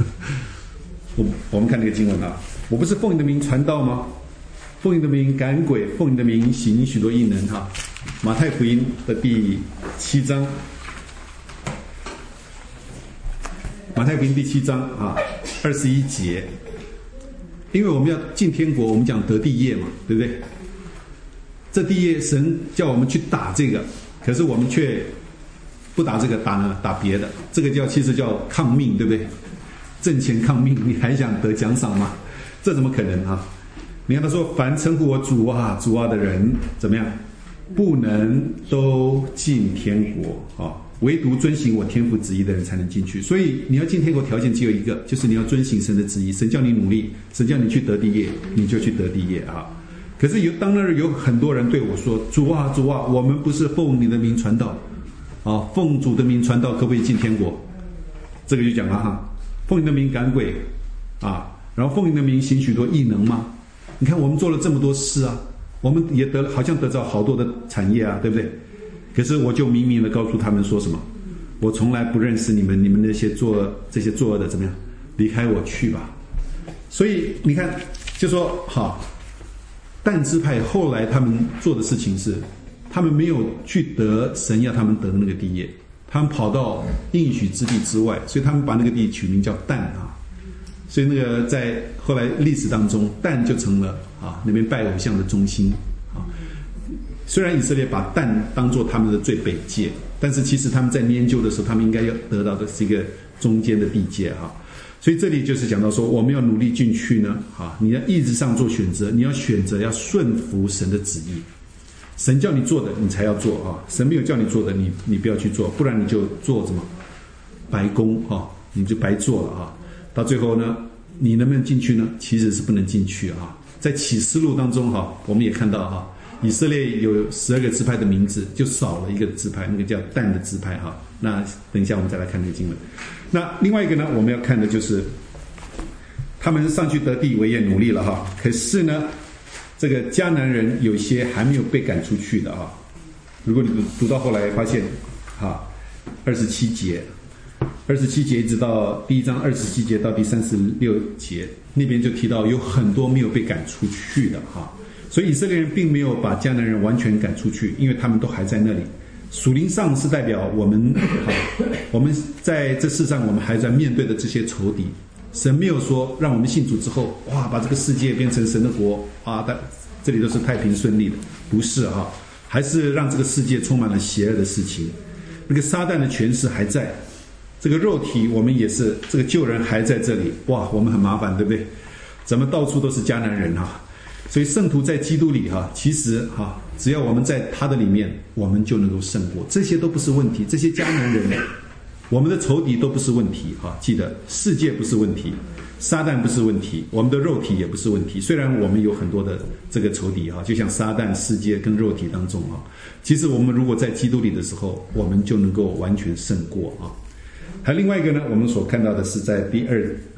我们看那个经文啊，我不是奉你的名传道吗？奉你的名赶鬼，奉你的名行许多异能哈。马太福音的第7章，马太福音第7章啊，21节。因为我们要进天国，我们讲得地业嘛，对不对？这地业神叫我们去打这个，可是我们却不打这个，打别的，这个其实叫抗命，对不对？挣钱抗命，你还想得奖赏吗？这怎么可能啊？你看他说，凡称呼我主啊主啊的人怎么样？不能都进天国啊，唯独遵行我天父旨意的人才能进去。所以你要进天国条件只有一个，就是你要遵行神的旨意。神叫你努力，神叫你去得地业，你就去得地业啊。可是当然有很多人对我说，主啊主啊，我们不是奉你的名传道啊，奉主的名传道可不可以进天国？这个就讲了哈，奉你的名赶鬼啊，然后奉你的名行许多异能吗？你看我们做了这么多事啊，我们也好像得到好多的产业啊，对不对？可是我就明明的告诉他们说什么？我从来不认识你们那些这些作恶的怎么样？离开我去吧。所以你看，就说好，但支派后来他们做的事情是，他们没有去得神要他们得的那个地业，他们跑到应许之地之外，所以他们把那个地取名叫但啊。所以那个在后来历史当中，但就成了那边拜偶像的中心啊。虽然以色列把但当作他们的最北界，但是其实他们在研究的时候，他们应该要得到的是一个中间的地界哈。所以这里就是讲到说，我们要努力进去呢你要意志上做选择，你要选择要顺服神的旨意。神叫你做的，你才要做啊！神没有叫你做的，你不要去做，不然你就做什么白工你就白做了啊！到最后呢，你能不能进去呢？其实是不能进去啊！在启示录当中我们也看到以色列有12个支派的名字，就少了一个支派，那个叫但的支派那等一下我们再来看那个经文。那另外一个呢，我们要看的就是他们上去得地为业努力了可是呢，这个迦南人有些还没有被赶出去的如果你读到后来发现 27节，27节一直到第1章27节到第36节，那边就提到有很多没有被赶出去的哈。所以以色列人并没有把迦南人完全赶出去，因为他们都还在那里。属灵上是代表我们，我们在这世上我们还在面对的这些仇敌。神没有说让我们信主之后，哇，把这个世界变成神的国啊，这里都是太平顺利的，不是哈，还是让这个世界充满了邪恶的事情。那个撒旦的权势还在，这个肉体我们也是，这个旧人还在这里，哇，我们很麻烦，对不对？怎么到处都是迦南人哈？所以圣徒在基督里哈，其实哈，只要我们在他的里面，我们就能够胜过，这些都不是问题。这些迦南人，我们的仇敌都不是问题哈。记得世界不是问题，撒旦不是问题，我们的肉体也不是问题。虽然我们有很多的这个仇敌哈，就像撒旦、世界跟肉体当中哈，其实我们如果在基督里的时候，我们就能够完全胜过啊。还有另外一个呢，我们所看到的是在第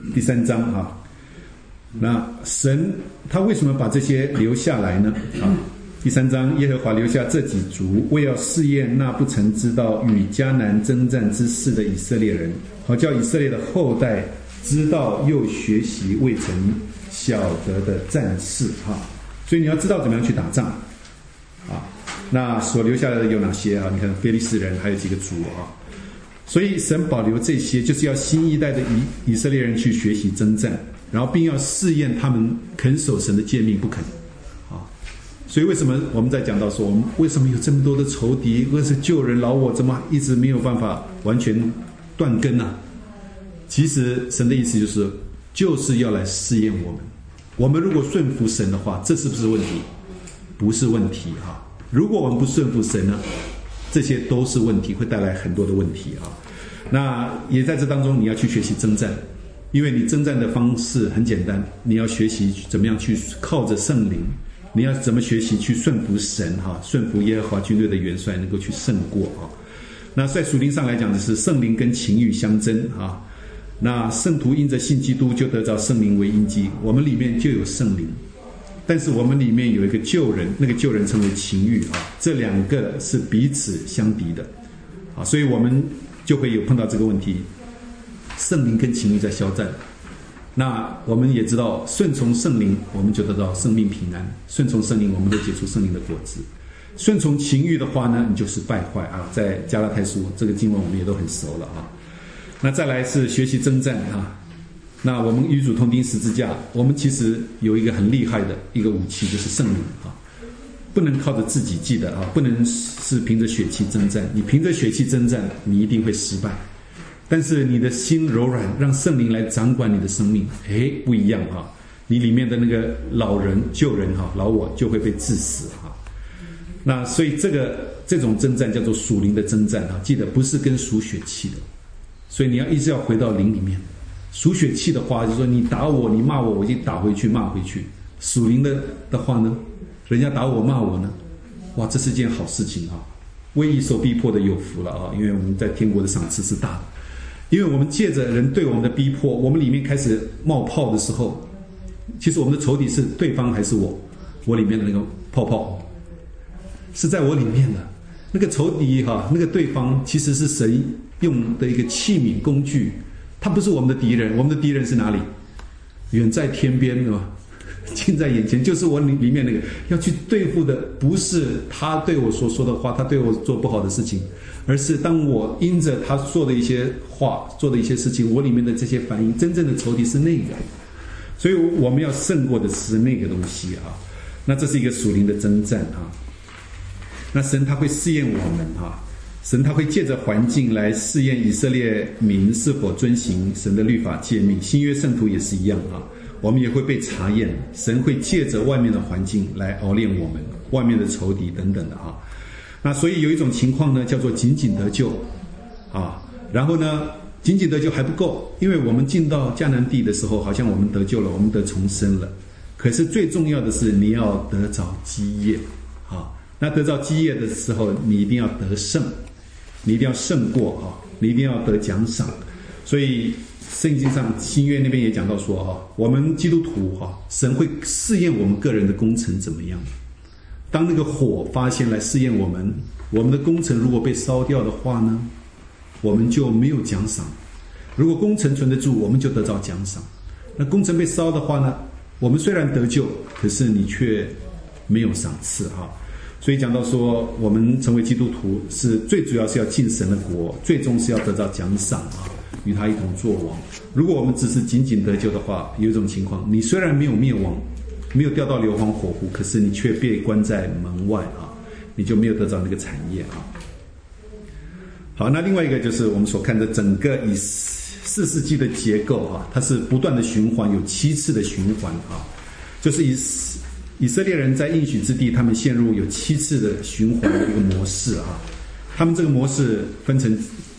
3章哈。那神他为什么把这些留下来呢？第3章，耶和华留下这几族，为要试验那不曾知道与迦南征战之事的以色列人，好叫以色列的后代知道又学习未曾晓得的战事哈。所以你要知道怎么样去打仗啊。那所留下来的有哪些啊？你看非利士人还有几个族啊。所以神保留这些，就是要新一代的以色列人去学习征战，然后并要试验他们肯守神的诫命不肯啊。所以为什么我们在讲到说，我们为什么有这么多的仇敌，为什么旧人老我怎么一直没有办法完全断根呢？其实神的意思就是要来试验我们。我们如果顺服神的话，这是不是问题？不是问题哈。如果我们不顺服神呢，这些都是问题，会带来很多的问题啊。那也在这当中，你要去学习征战，因为你征战的方式很简单，你要学习怎么样去靠着圣灵，你要怎么学习去顺服神哈，顺服耶和华军队的元帅，能够去胜过啊。那在属灵上来讲的是圣灵跟情欲相争啊。那圣徒因着信基督就得着圣灵为印记，我们里面就有圣灵。但是我们里面有一个旧人，那个旧人称为情欲啊，这两个是彼此相敌的啊，所以我们就会有碰到这个问题，圣灵跟情欲在交战。那我们也知道，顺从圣灵，我们就得到生命平安；顺从圣灵，我们就结出圣灵的果子。顺从情欲的话呢，你就是败坏啊。在加拉太书这个经文我们也都很熟了啊。那再来是学习征战啊。那我们与主同钉十字架，我们其实有一个很厉害的一个武器，就是圣灵啊，不能靠着自己，记得啊，不能是凭着血气征战。你凭着血气征战，你一定会失败。但是你的心柔软，让圣灵来掌管你的生命，不一样啊！你里面的那个老人、旧人哈，老我就会被治死哈。那所以这种征战叫做属灵的征战啊，记得不是跟属血气的，所以你要一直要回到灵里面。属血气的话，就是说你打我，你骂我，我就打回去，骂回去。属灵的话呢，人家打我骂我呢，哇，这是件好事情啊！为义受逼迫的有福了啊，因为我们在天国的赏赐是大的。因为我们借着人对我们的逼迫，我们里面开始冒泡的时候，其实我们的仇敌是对方还是我里面的那个泡泡是在我里面的那个仇敌哈，那个对方其实是神用的一个器皿工具，他不是我们的敌人。我们的敌人是哪里？远在天边是吧？近在眼前，就是我里面那个要去对付的，不是他对我所说的话，他对我做不好的事情，而是当我因着他做的一些话，做的一些事情，我里面的这些反应，真正的仇敌是那个。所以我们要胜过的是那个东西啊。那这是一个属灵的征战啊。那神他会试验我们啊，神他会借着环境来试验以色列民是否遵行神的律法诫命。新约圣徒也是一样啊。我们也会被查验，神会借着外面的环境来熬炼我们，外面的仇敌等等的啊。那所以有一种情况呢，叫做仅仅得救啊。然后呢，仅仅得救还不够，因为我们进到迦南地的时候，好像我们得救了，我们得重生了。可是最重要的是，你要得着基业啊。那得着基业的时候，你一定要得胜，你一定要胜过啊，你一定要得奖赏。所以圣经上新约那边也讲到说我们基督徒神会试验我们个人的工程怎么样。当那个火发现来试验我们的工程如果被烧掉的话呢， 我们就没有奖赏；如果工程存得住，我们就得到奖赏。那工程被烧的话呢，我们虽然得救，可是你却没有赏赐啊。所以讲到说，我们成为基督徒是最主要是要进神的国，最终是要得到奖赏啊，与他一同作王。如果我们只是仅仅得救的话，有一种情况，你虽然没有灭亡，没有掉到硫磺火湖，可是你却被关在门外啊，你就没有得到那个产业啊。好，那另外一个就是我们所看的整个以4世纪的结构啊，它是不断的循环，有7次的循环啊，就是以色列人在应许之地，他们陷入有7次的循环的一个模式啊。他们这个模式分成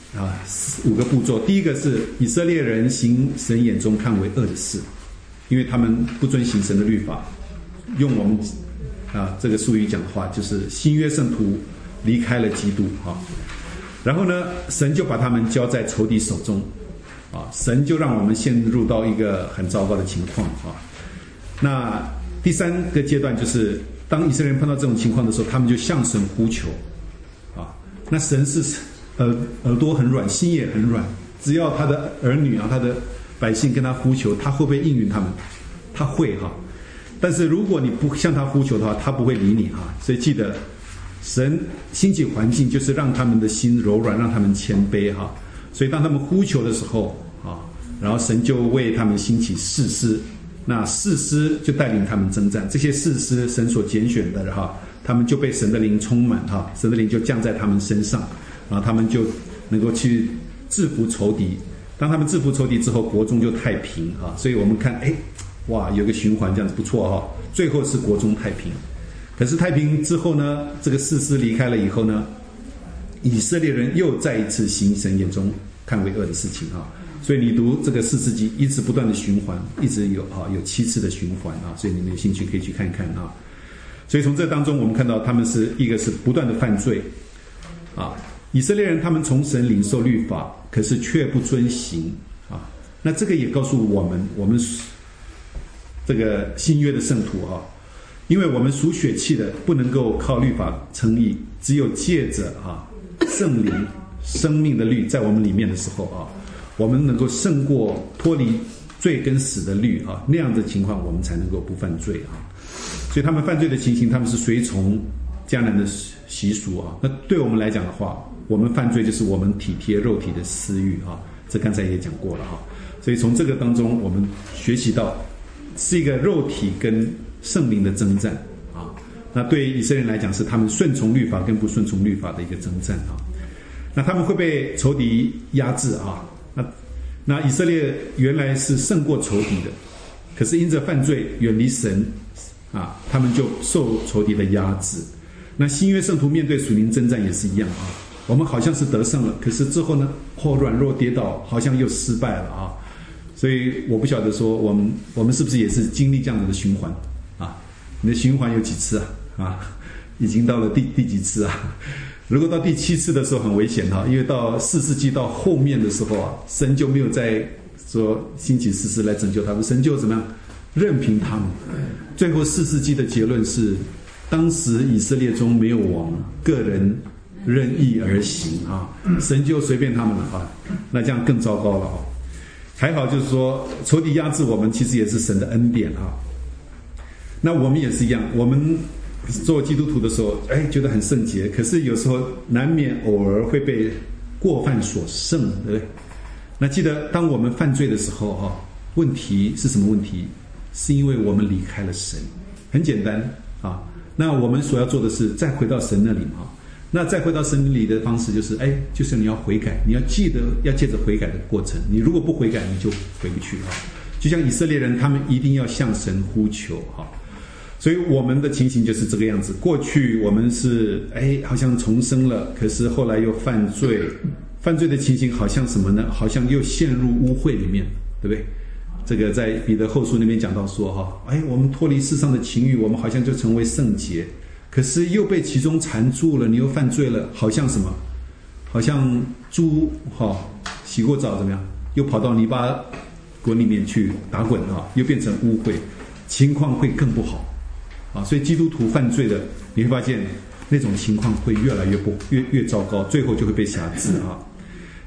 5个步骤。第一个是以色列人行神眼中看为恶的事，因为他们不遵行神的律法，用我们这个术语讲的话，就是新约圣徒离开了基督啊。然后呢，神就把他们交在仇敌手中啊，神就让我们陷入到一个很糟糕的情况啊。那第3个阶段就是，当以色列人碰到这种情况的时候，他们就向神呼求啊。那神是耳朵很软，心也很软，只要他的儿女啊，他的百姓跟他呼求，他会不会应允他们？他会哈。但是如果你不向他呼求的话，他不会理你哈。所以记得，神兴起环境就是让他们的心柔软，让他们谦卑哈。所以当他们呼求的时候啊，然后神就为他们兴起士师。那士师就带领他们征战，这些士师神所拣选的哈，他们就被神的灵充满哈，神的灵就降在他们身上，然后他们就能够去制服仇敌。当他们制服仇敌之后，国中就太平啊。所以我们看，哇，有个循环这样子不错哈。最后是国中太平，可是太平之后呢，这个士师离开了以后呢，以色列人又再一次行神眼中看为恶的事情啊。所以你读这个4世纪一直不断的循环，一直有7次的循环啊，所以你们有兴趣可以去看看啊。所以从这当中我们看到他们是一个是不断的犯罪啊，以色列人他们从神领受律法，可是却不遵行啊。那这个也告诉我们这个新约的圣徒啊，因为我们属血气的不能够靠律法称义，只有借着圣灵生命的律在我们里面的时候啊，我们能够胜过脱离罪跟死的律啊，那样的情况我们才能够不犯罪啊。所以他们犯罪的情形，他们是随从迦南的习俗啊。那对我们来讲的话，我们犯罪就是我们体贴肉体的私欲啊，这刚才也讲过了哈。所以从这个当中，我们学习到是一个肉体跟圣灵的征战啊。那对于以色列人来讲，是他们顺从律法跟不顺从律法的一个征战啊。那他们会被仇敌压制啊。那以色列原来是胜过仇敌的，可是因着犯罪远离神啊，他们就受仇敌的压制。那新约圣徒面对属灵征战也是一样啊，我们好像是得胜了，可是之后呢，软弱跌倒，好像又失败了啊。所以我不晓得说我们是不是也是经历这样子的循环啊？你的循环有几次啊？已经到了第几次啊？如果到第7次的时候很危险哈，因为到4世纪到后面的时候啊，神就没有再说兴起士师来拯救他们，神就怎么样任凭他们。最后4世纪的结论是，当时以色列中没有王，个人任意而行啊，神就随便他们了啊，那这样更糟糕了啊。还好就是说仇敌压制我们，其实也是神的恩典啊。那我们也是一样，我们做基督徒的时候，觉得很圣洁，可是有时候难免偶尔会被过犯所胜，对不对？那记得当我们犯罪的时候问题是什么问题？是因为我们离开了神，很简单啊。那我们所要做的是再回到神那里嘛。那再回到神里的方式就是，就是你要悔改，你要记得要借着悔改的过程。你如果不悔改，你就回不去啊。就像以色列人，他们一定要向神呼求啊。所以我们的情形就是这个样子。过去我们是好像重生了，可是后来又犯罪，犯罪的情形好像什么呢？好像又陷入污秽里面，对不对？这个在彼得后书那边讲到说我们脱离世上的情欲，我们好像就成为圣洁，可是又被其中缠住了，你又犯罪了，好像什么？好像猪洗过澡怎么样？又跑到泥巴滚里面去打滚又变成污秽，情况会更不好啊。所以基督徒犯罪的，你会发现那种情况会越来越糟糕，最后就会被辖制啊。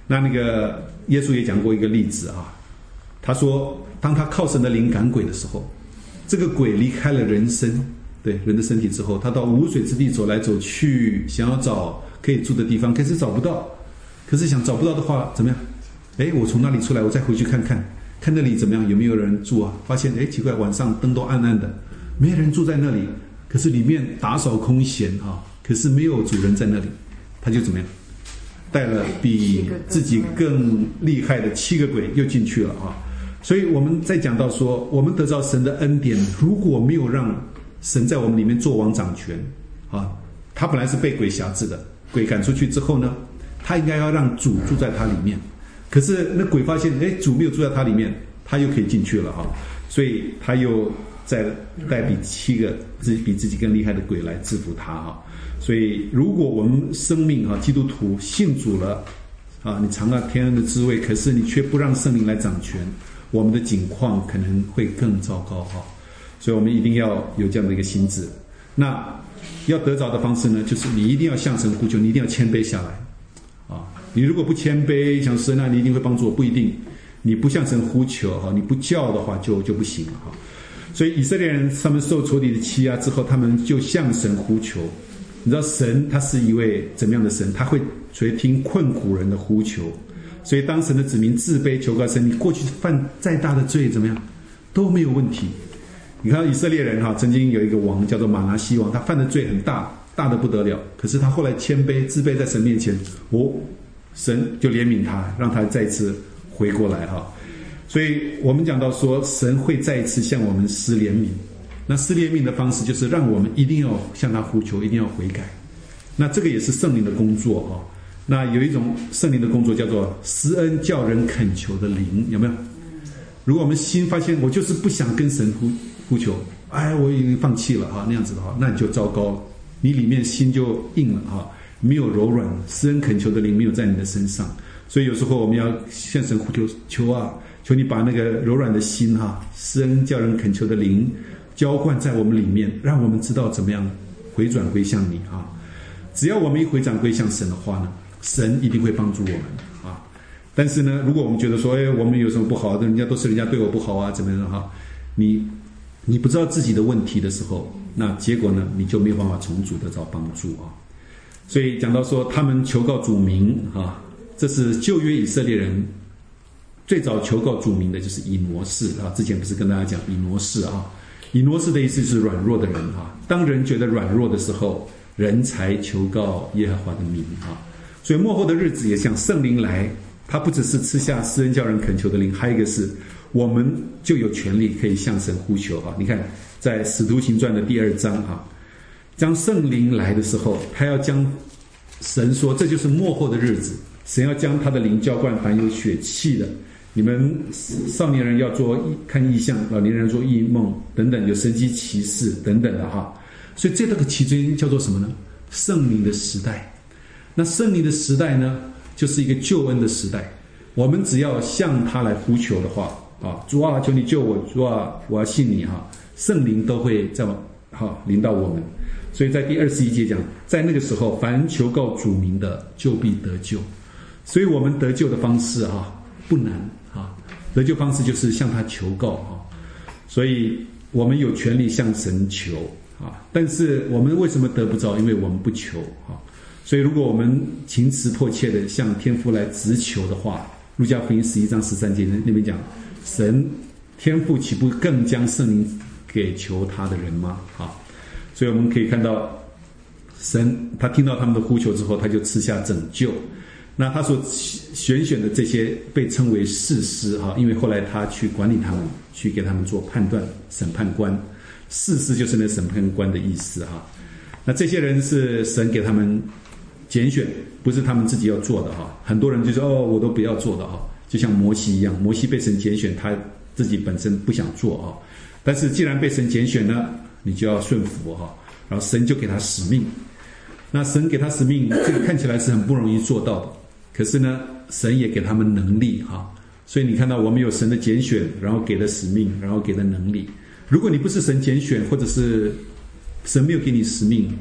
那个耶稣也讲过一个例子啊，他说当他靠神的灵赶鬼的时候，这个鬼离开了人身，对人的身体之后，他到无水之地走来走去，想要找可以住的地方，可是找不到。可是想找不到的话怎么样？我从那里出来，我再回去看看那里怎么样，有没有人住啊？发现奇怪，晚上灯都暗暗的，没人住在那里，可是里面打扫空闲啊，可是没有主人在那里，他就怎么样？带了比自己更厉害的7个鬼又进去了啊！所以我们在讲到说，我们得到神的恩典，如果没有让神在我们里面做王掌权啊，他本来是被鬼辖制的，鬼赶出去之后呢，他应该要让主住在他里面。可是那鬼发现，主没有住在他里面，他又可以进去了哈，所以他又再带比7个比自己更厉害的鬼来制服他哈。所以如果我们生命基督徒信主了啊，你尝到天恩的滋味，可是你却不让圣灵来掌权，我们的境况可能会更糟糕哈。所以我们一定要有这样的一个心志。那要得着的方式呢，就是你一定要向神呼求，你一定要谦卑下来啊。你如果不谦卑，想神啊，你一定会帮助我，不一定。你不向神呼求哈，你不叫的话就不行了哈。所以以色列人他们受仇敌的欺压之后，他们就向神呼求。你知道神他是一位怎么样的神？他会垂听困苦人的呼求。所以当神的子民自卑求告神，你过去犯再大的罪怎么样都没有问题。你看以色列人曾经有一个王叫做玛拿西王，他犯的罪很大，大的不得了，可是他后来谦卑自卑在神面前，神就怜悯他，让他再次回过来哈。所以我们讲到说，神会再一次向我们施怜悯。那施怜悯的方式就是让我们一定要向他呼求，一定要悔改。那这个也是圣灵的工作哈。那有一种圣灵的工作叫做施恩叫人恳求的灵，有没有？如果我们心发现我就是不想跟神呼求，我已经放弃了哈，那样子的话，那你就糟糕了，你里面心就硬了哈，没有柔软，施恩恳求的灵没有在你的身上。所以有时候我们要向神呼求，求你把那个柔软的心施恩叫人恳求的灵浇灌在我们里面，让我们知道怎么样回转归向你啊！只要我们一回转归向神的话呢，神一定会帮助我们啊！但是呢，如果我们觉得说，我们有什么不好的，人家对我不好啊，怎么样哈？你不知道自己的问题的时候，那结果呢，你就没有办法从主得到帮助啊！所以讲到说，他们求告主名啊，这是旧约以色列人最早求告主名的，就是以挪士啊。之前不是跟大家讲以挪士啊？以挪士的意思是软弱的人啊。当人觉得软弱的时候，人才求告耶和华的名啊。所以末后的日子也像圣灵来，他不只是赐下施恩叫人恳求的灵，还有一个是我们就有权利可以向神呼求啊。你看在使徒行传的第2章啊，当圣灵来的时候，他要将神说这就是末后的日子，神要将他的灵浇灌凡有血气的，你们少年人要看异象，老年人做异梦等等，有神迹奇事等等的哈。所以这个其中叫做什么呢？圣灵的时代。那圣灵的时代呢，就是一个救恩的时代。我们只要向他来呼求的话啊，主啊，求你救我，主啊，我要信你哈，圣灵都会这么临到我们。所以在第21节讲，在那个时候，凡求告主名的，就必得救。所以我们得救的方式不难啊，得救方式就是向他求告啊。所以我们有权利向神求啊，但是我们为什么得不着？因为我们不求啊。所以如果我们情辞迫切的向天父来直求的话，路加福音11章13节那边讲，神天父岂不更将圣灵给求他的人吗？所以我们可以看到神他听到他们的呼求之后，他就赐下拯救。那他所选的这些被称为士师因为后来他去管理他们，去给他们做判断审判官，士师就是那审判官的意思那这些人是神给他们拣选，不是他们自己要做的很多人就说我都不要做的就像摩西一样，摩西被神拣选，他自己本身不想做但是既然被神拣选呢，你就要顺服然后神就给他使命。那神给他使命，这个看起来是很不容易做到的，可是呢，神也给他们能力所以你看到我们有神的拣选，然后给了使命，然后给了能力。如果你不是神拣选，或者是神没有给你使命，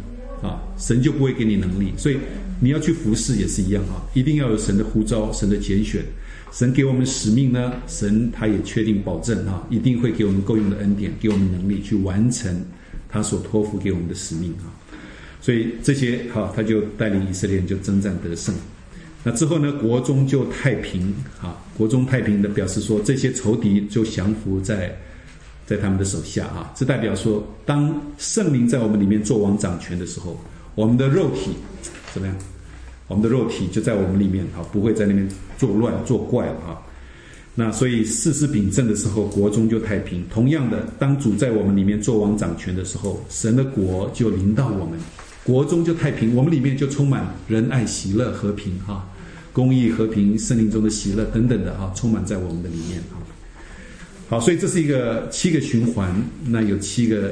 神就不会给你能力。所以你要去服侍也是一样一定要有神的呼召，神的拣选。神给我们使命呢，神他也确定保证一定会给我们够用的恩典，给我们能力去完成他所托付给我们的使命所以这些他就带领以色列人就征战得胜。那之后呢，国中就太平国中太平的表示说，这些仇敌就降服在他们的手下这代表说，当圣灵在我们里面做王掌权的时候，我们的肉体怎么样？我们的肉体就在我们里面不会在那边作乱作怪了那所以士师秉政的时候，国中就太平。同样的，当主在我们里面做王掌权的时候，神的国就临到我们，国中就太平，我们里面就充满仁爱、喜乐、和平公义、和平、圣灵中的喜乐等等的充满在我们的里面好，所以这是一个7个循环，那有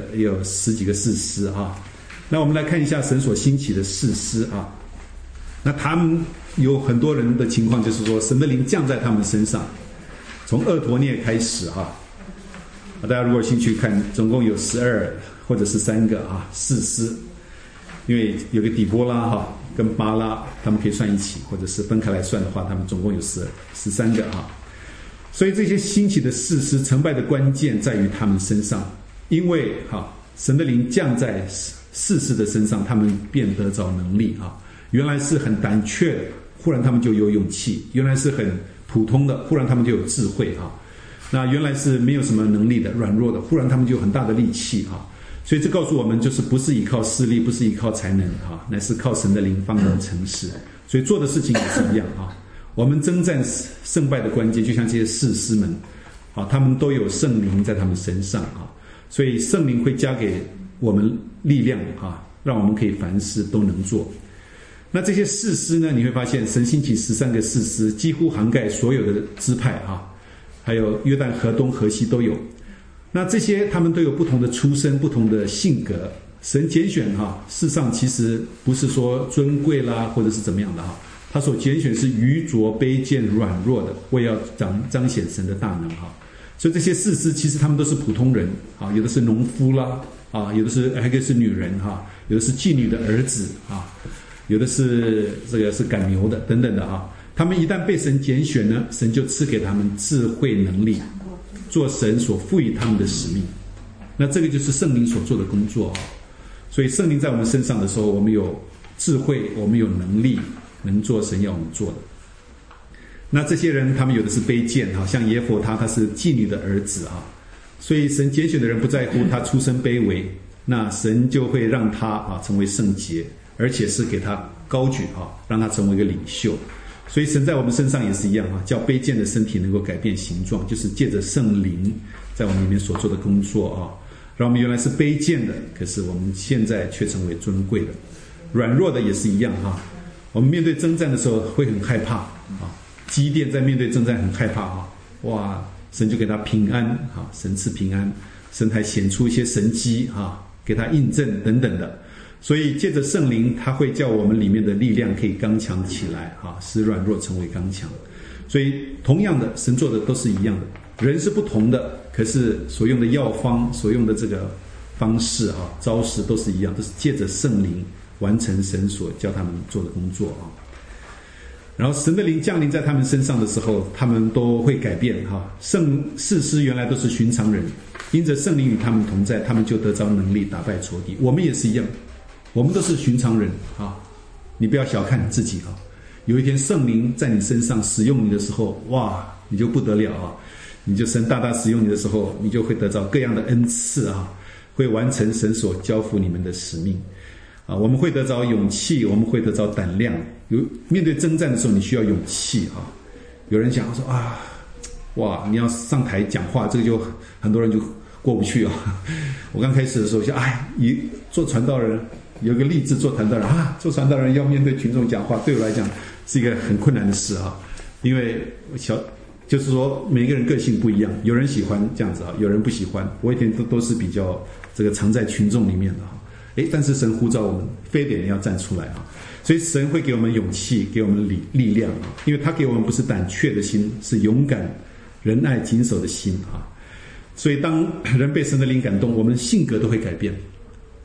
10几个士师那我们来看一下神所兴起的士师那他们有很多人的情况就是说，神的灵降在他们身上，从俄陀聶开始大家如果有兴趣看，总共有12或者13个士师，因为有个底波拉跟巴拉他们可以算一起，或者是分开来算的话，他们总共有13个所以这些兴起的士师成败的关键在于他们身上，因为神的灵降在士师的身上，他们便得着能力原来是很胆怯的，忽然他们就有勇气；原来是很普通的，忽然他们就有智慧那原来是没有什么能力的、软弱的，忽然他们就有很大的力气所以这告诉我们，就是不是依靠势力，不是依靠才能乃是靠神的灵方能成事。所以做的事情也是一样我们征战胜败的关键，就像这些士师们他们都有圣灵在他们身上所以圣灵会加给我们力量让我们可以凡事都能做。那这些士师呢，你会发现神兴起13个士师，几乎涵盖所有的支派还有约旦河东河西都有。那这些他们都有不同的出身，不同的性格。神拣选事实上其实不是说尊贵啦，或者是怎么样的他所拣选是愚拙、卑贱、软弱的，为要彰显神的大能所以这些士师其实他们都是普通人有的是农夫啦有的是还有一个是女人有的是妓女的儿子有的是这个是赶牛的等等的他们一旦被神拣选呢，神就赐给他们智慧能力，做神所赋予他们的使命。那这个就是圣灵所做的工作所以圣灵在我们身上的时候，我们有智慧，我们有能力，能做神要我们做的。那这些人他们有的是卑贱像耶弗他是妓女的儿子所以神拣选的人不在乎他出身卑微，那神就会让他成为圣洁，而且是给他高举让他成为一个领袖。所以神在我们身上也是一样叫卑贱的身体能够改变形状，就是借着圣灵在我们里面所做的工作让我们原来是卑贱的，可是我们现在却成为尊贵的。软弱的也是一样我们面对征战的时候会很害怕基甸在面对征战很害怕哇，神就给他平安神赐平安，神还显出一些神迹给他印证等等的。所以借着圣灵，他会叫我们里面的力量可以刚强起来使软弱成为刚强。所以同样的，神做的都是一样的，人是不同的，可是所用的药方，所用的这个方式招式都是一样，都是借着圣灵完成神所叫他们做的工作然后神的灵降临在他们身上的时候，他们都会改变士师原来都是寻常人，因着圣灵与他们同在，他们就得着能力打败仇敌。我们也是一样，我们都是寻常人你不要小看你自己有一天圣灵在你身上使用你的时候，哇，你就不得了你就神大大使用你的时候，你就会得着各样的恩赐会完成神所交付你们的使命我们会得着勇气，我们会得着胆量。面对征战的时候，你需要勇气有人讲说哇，你要上台讲话，这个就很多人就过不去我刚开始的时候就做传道人有一个立志做传道人做传道人要面对群众讲话，对我来讲是一个很困难的事因为就是说每个人个性不一样，有人喜欢这样子有人不喜欢。我一天都是比较这个藏在群众里面的但是神呼召我们非得要站出来所以神会给我们勇气，给我们力量因为他给我们不是胆怯的心，是勇敢、仁爱、谨守的心所以当人被神的灵感动，我们性格都会改变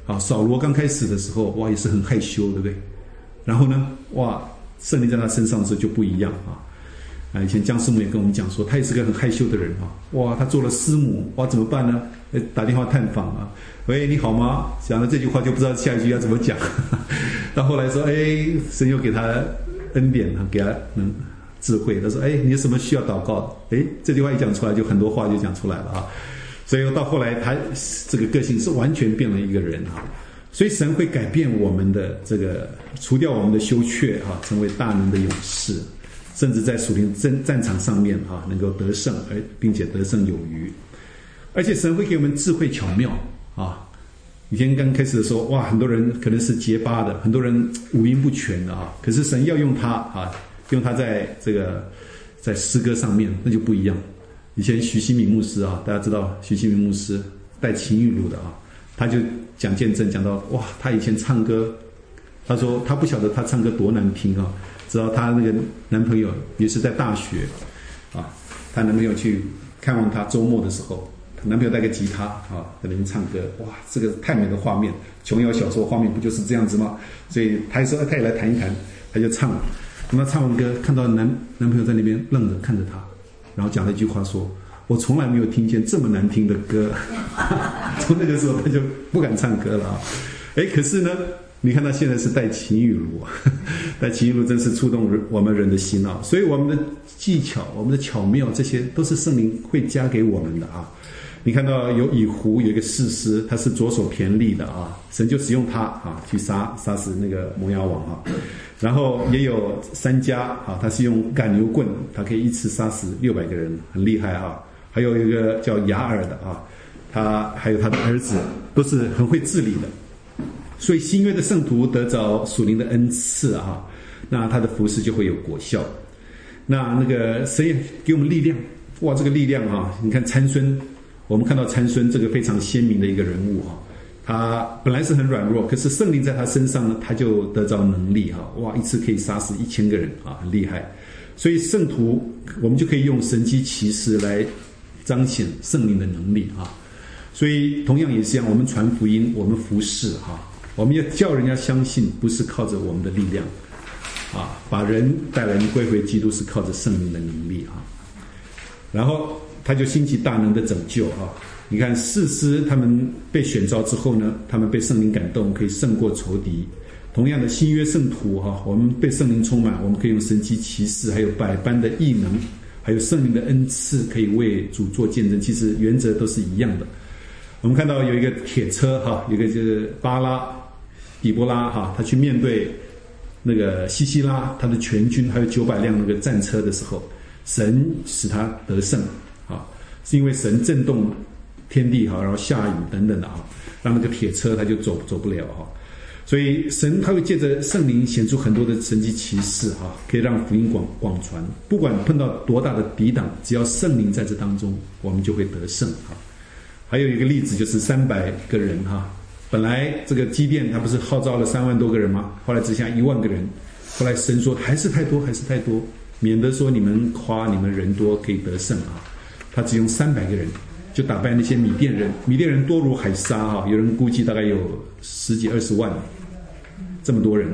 啊，扫罗刚开始的时候，哇，也是很害羞，对不对？然后呢，哇，圣灵在他身上之后就不一样啊。以前江师母也跟我们讲说，他也是个很害羞的人啊。哇，他做了师母，哇，怎么办呢？打电话探访啊，喂，你好吗？讲了这句话就不知道下一句要怎么讲。到后来说，神又给他恩典啊，给他智慧。他说，你有什么需要祷告？这句话一讲出来，就很多话就讲出来了啊。所以到后来，他这个个性是完全变了一个人啊。所以神会改变我们的这个，除掉我们的羞怯啊，成为大能的勇士。甚至在属灵战场上面能够得胜，并且得胜有余。而且神会给我们智慧巧妙啊！以前刚开始的时候，哇，很多人可能是结巴的，很多人五音不全的啊。可是神要用他用他在这个在诗歌上面，那就不一样。以前徐熙敏牧师啊，大家知道徐熙敏牧师带情欲录的啊，他就讲见证，讲到哇，他以前唱歌，他说他不晓得他唱歌多难听啊。直到她那个男朋友也是在大学啊，她男朋友去看望她，周末的时候，她男朋友带个吉他在那边唱歌，哇，这个太美的画面，琼瑶小说画面不就是这样子吗？所以她说她也来弹一弹，她就唱了。等她唱完歌，看到男朋友在那边愣着看着她，然后讲了一句话说：“我从来没有听见这么难听的歌。”从那个时候她就不敢唱歌了啊。可是呢，你看他现在是带情欲录，带情欲录真是触动我们人的心啊！所以我们的技巧、我们的巧妙，这些都是圣灵会加给我们的啊！你看到有以胡有一个士师，他是左手偏利的啊，神就使用他去杀死那个摩押王啊。然后也有三家他是用赶牛棍，他可以一次杀死600个人，很厉害啊！还有一个叫雅尔的他还有他的儿子，都是很会治理的。所以新约的圣徒得着属灵的恩赐那他的服事就会有果效。那个神也给我们力量，哇，这个力量你看参孙，我们看到参孙这个非常鲜明的一个人物他本来是很软弱，可是圣灵在他身上呢，他就得着能力哇，一次可以杀死1000个人很厉害。所以圣徒我们就可以用神迹奇事来彰显圣灵的能力所以同样也是一样，我们传福音，我们服事我们要叫人家相信，不是靠着我们的力量把人带来归回基督，是靠着圣灵的能力然后他就兴起大能的拯救你看士师他们被选召之后呢，他们被圣灵感动，可以胜过仇敌。同样的新约圣徒我们被圣灵充满，我们可以用神迹奇事，还有百般的异能，还有圣灵的恩赐，可以为主做见证。其实原则都是一样的。我们看到有一个铁车有一个就是底波拉他去面对那个西西拉他的全军还有900辆那个战车的时候，神使他得胜是因为神震动天地然后下雨等等的让那个铁车他就走不了所以神他会借着圣灵显出很多的神迹奇事可以让福音广传。不管碰到多大的抵挡，只要圣灵在这当中，我们就会得胜还有一个例子就是300个人本来这个基甸他不是号召了3万多个人吗？后来只剩下1万个人。后来神说还是太多，免得说你们夸你们人多可以得胜他只用300个人就打败那些米甸人。米甸人多如海沙有人估计大概有10几20万，这么多人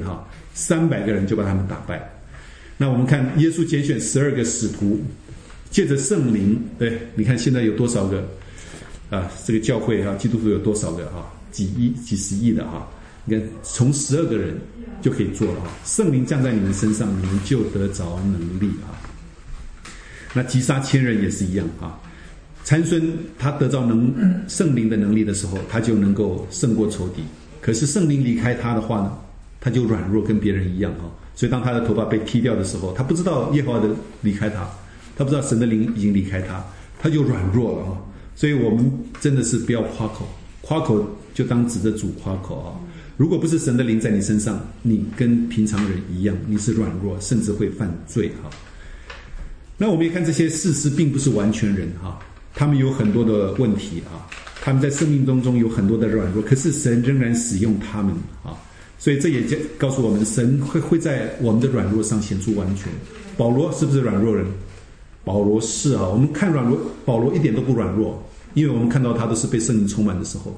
300个人就把他们打败。那我们看耶稣拣选12个使徒，借着圣灵，对，你看现在有多少个这个教会基督徒有多少个几十亿的你看从12个人就可以做了圣灵降在你们身上，你们就得着能力那击杀千人也是一样参孙他得着圣灵的能力的时候，他就能够胜过仇敌。可是圣灵离开他的话呢，他就软弱，跟别人一样所以当他的头发被剃掉的时候，他不知道耶和华的离开他，他不知道神的灵已经离开他，他就软弱了所以我们真的是不要夸口就当指着主夸口如果不是神的灵在你身上，你跟平常人一样，你是软弱，甚至会犯罪那我们也看这些士师并不是完全人他们有很多的问题他们在生命当中有很多的软弱，可是神仍然使用他们所以这也告诉我们，神会在我们的软弱上显出完全。保罗是不是软弱人？保罗是我们看软弱，保罗一点都不软弱，因为我们看到他都是被圣灵充满的时候。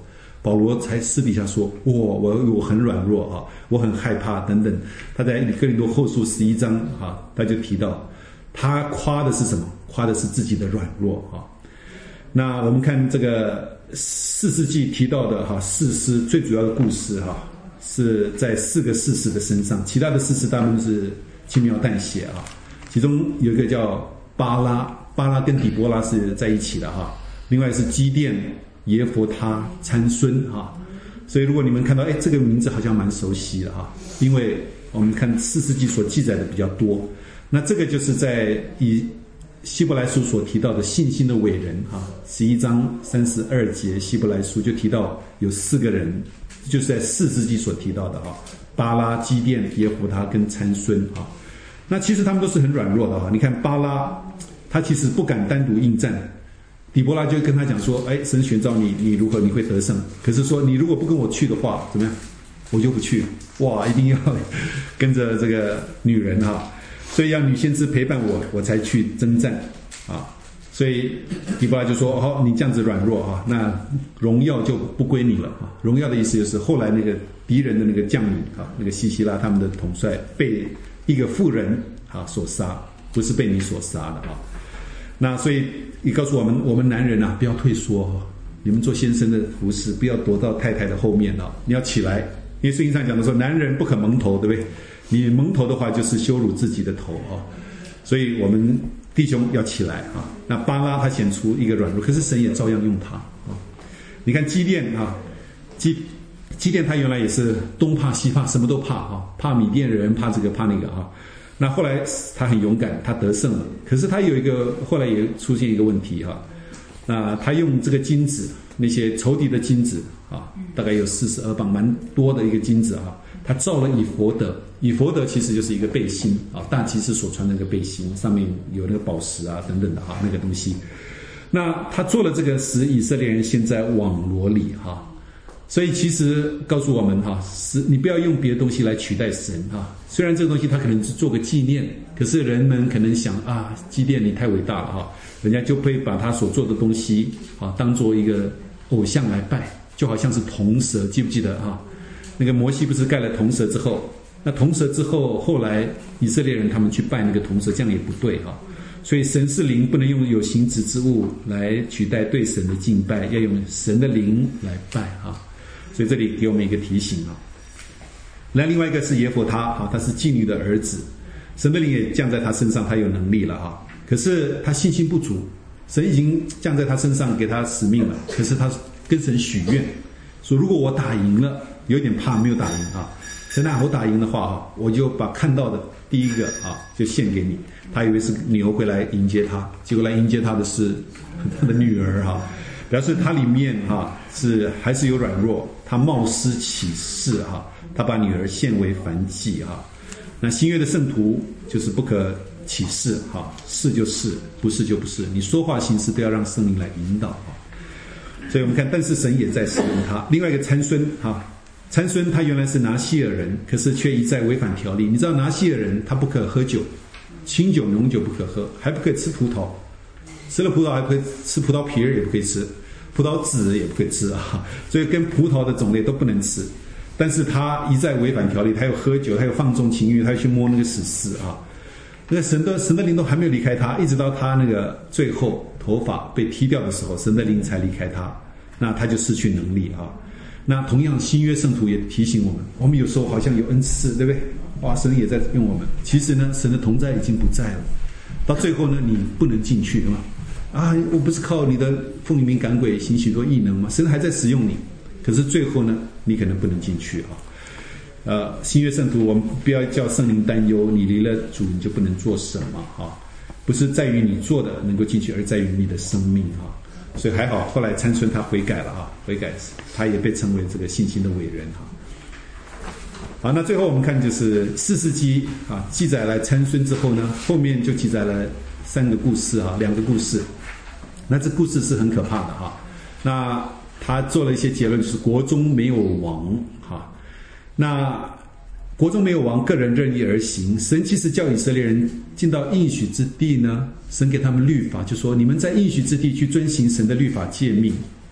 保罗才私底下说，我很软弱啊，我很害怕等等。他在哥林多后书11章啊，他就提到，他夸的是什么？夸的是自己的软弱啊。那我们看这个士师记提到的士师最主要的故事是在4个士师的身上，其他的士师大部分是轻描淡写啊。其中有一个叫巴拉跟底波拉是在一起的另外是基甸、耶弗他、参孙所以如果你们看到这个名字好像蛮熟悉的因为我们看士师记所记载的比较多。那这个就是在以希伯来书所提到的信心的伟人11章32节希伯来书就提到有4个人，就是在士师记所提到的巴拉、基甸、耶弗他跟参孙那其实他们都是很软弱的你看巴拉他其实不敢单独应战，底波拉就跟他讲说，神选召你，你如何你会得胜？可是说你如果不跟我去的话，怎么样？我就不去。哇，一定要跟着这个女人所以要女先知陪伴我才去征战所以底波拉就说，你这样子软弱那荣耀就不归你了荣耀的意思就是后来那个敌人的那个将领那个西西拉他们的统帅被一个妇人所杀，不是被你所杀的那所以你告诉我们男人不要退缩你们做先生的服侍不要躲到太太的后面你要起来，因为圣经上讲的说男人不可蒙头，对不对？你蒙头的话就是羞辱自己的头所以我们弟兄要起来那巴拉他显出一个软弱，可是神也照样用他你看基甸基甸他原来也是东怕西怕，什么都怕怕米甸人，怕这个怕那个那后来他很勇敢，他得胜了。可是他有一个后来也出现一个问题那他用这个金子，那些仇敌的金子大概有42磅，蛮多的一个金子他造了以弗得。以弗得其实就是一个背心大祭司所穿的那个背心，上面有那个宝石等等的那个东西。那他做了这个，使以色列人陷在网罗里所以其实告诉我们你不要用别的东西来取代神虽然这个东西他可能是做个纪念，可是人们可能想基甸你太伟大了人家就会把他所做的东西当做一个偶像来拜，就好像是铜蛇，记不记得那个摩西不是盖了铜蛇之后，那铜蛇之后后来以色列人他们去拜那个铜蛇，这样也不对所以神是灵，不能用有形质之物来取代对神的敬拜，要用神的灵来拜所以这里给我们一个提醒那另外一个是耶弗他他是妓女的儿子，神的灵也降在他身上，他有能力了可是他信心不足，神已经降在他身上给他使命了，可是他跟神许愿说，如果我打赢了，有点怕没有打赢神我打赢的话我就把看到的第一个就献给你。他以为是牛会来迎接他，结果来迎接他的是他的女儿表示他里面是还是有软弱，他冒失起誓他把女儿献为燔祭那新约的圣徒就是不可起誓是就是不是就不是，你说话行事都要让圣灵来引导所以我们看，但是神也在使用他。另外一个参孙参孙他原来是拿西尔人，可是却一再违反条例。你知道拿西尔人他不可喝酒，清酒浓酒不可喝，还不可以吃葡萄，吃了葡萄还不可以吃葡萄皮儿，也不可以吃葡萄籽，也不可以吃所以跟葡萄的种类都不能吃。但是他一再违反条例，他又喝酒，他又放纵情欲，他又去摸那个死尸那神的灵都还没有离开他，一直到他那个最后头发被剃掉的时候，神的灵才离开他，那他就失去能力那同样新约圣徒也提醒我们有时候好像有恩赐，对不对？神也在用我们，其实呢神的同在已经不在了，到最后呢你不能进去我不是靠你的奉你名赶鬼行许多异能吗？神还在使用你，可是最后呢你可能不能进去新约圣徒我们不要叫圣灵担忧，你离了主你就不能做什么不是在于你做的能够进去，而在于你的生命所以还好后来参孙他悔改了悔改他也被称为这个信心的伟人那最后我们看就是士师记记载了参孙之后呢，后面就记载了3个故事2个故事。那这故事是很可怕的那他做了一些结论，就是国中没有王那国中没有王，个人任意而行。神其实叫以色列人进到应许之地呢，神给他们律法，就说你们在应许之地去遵行神的律法诫命，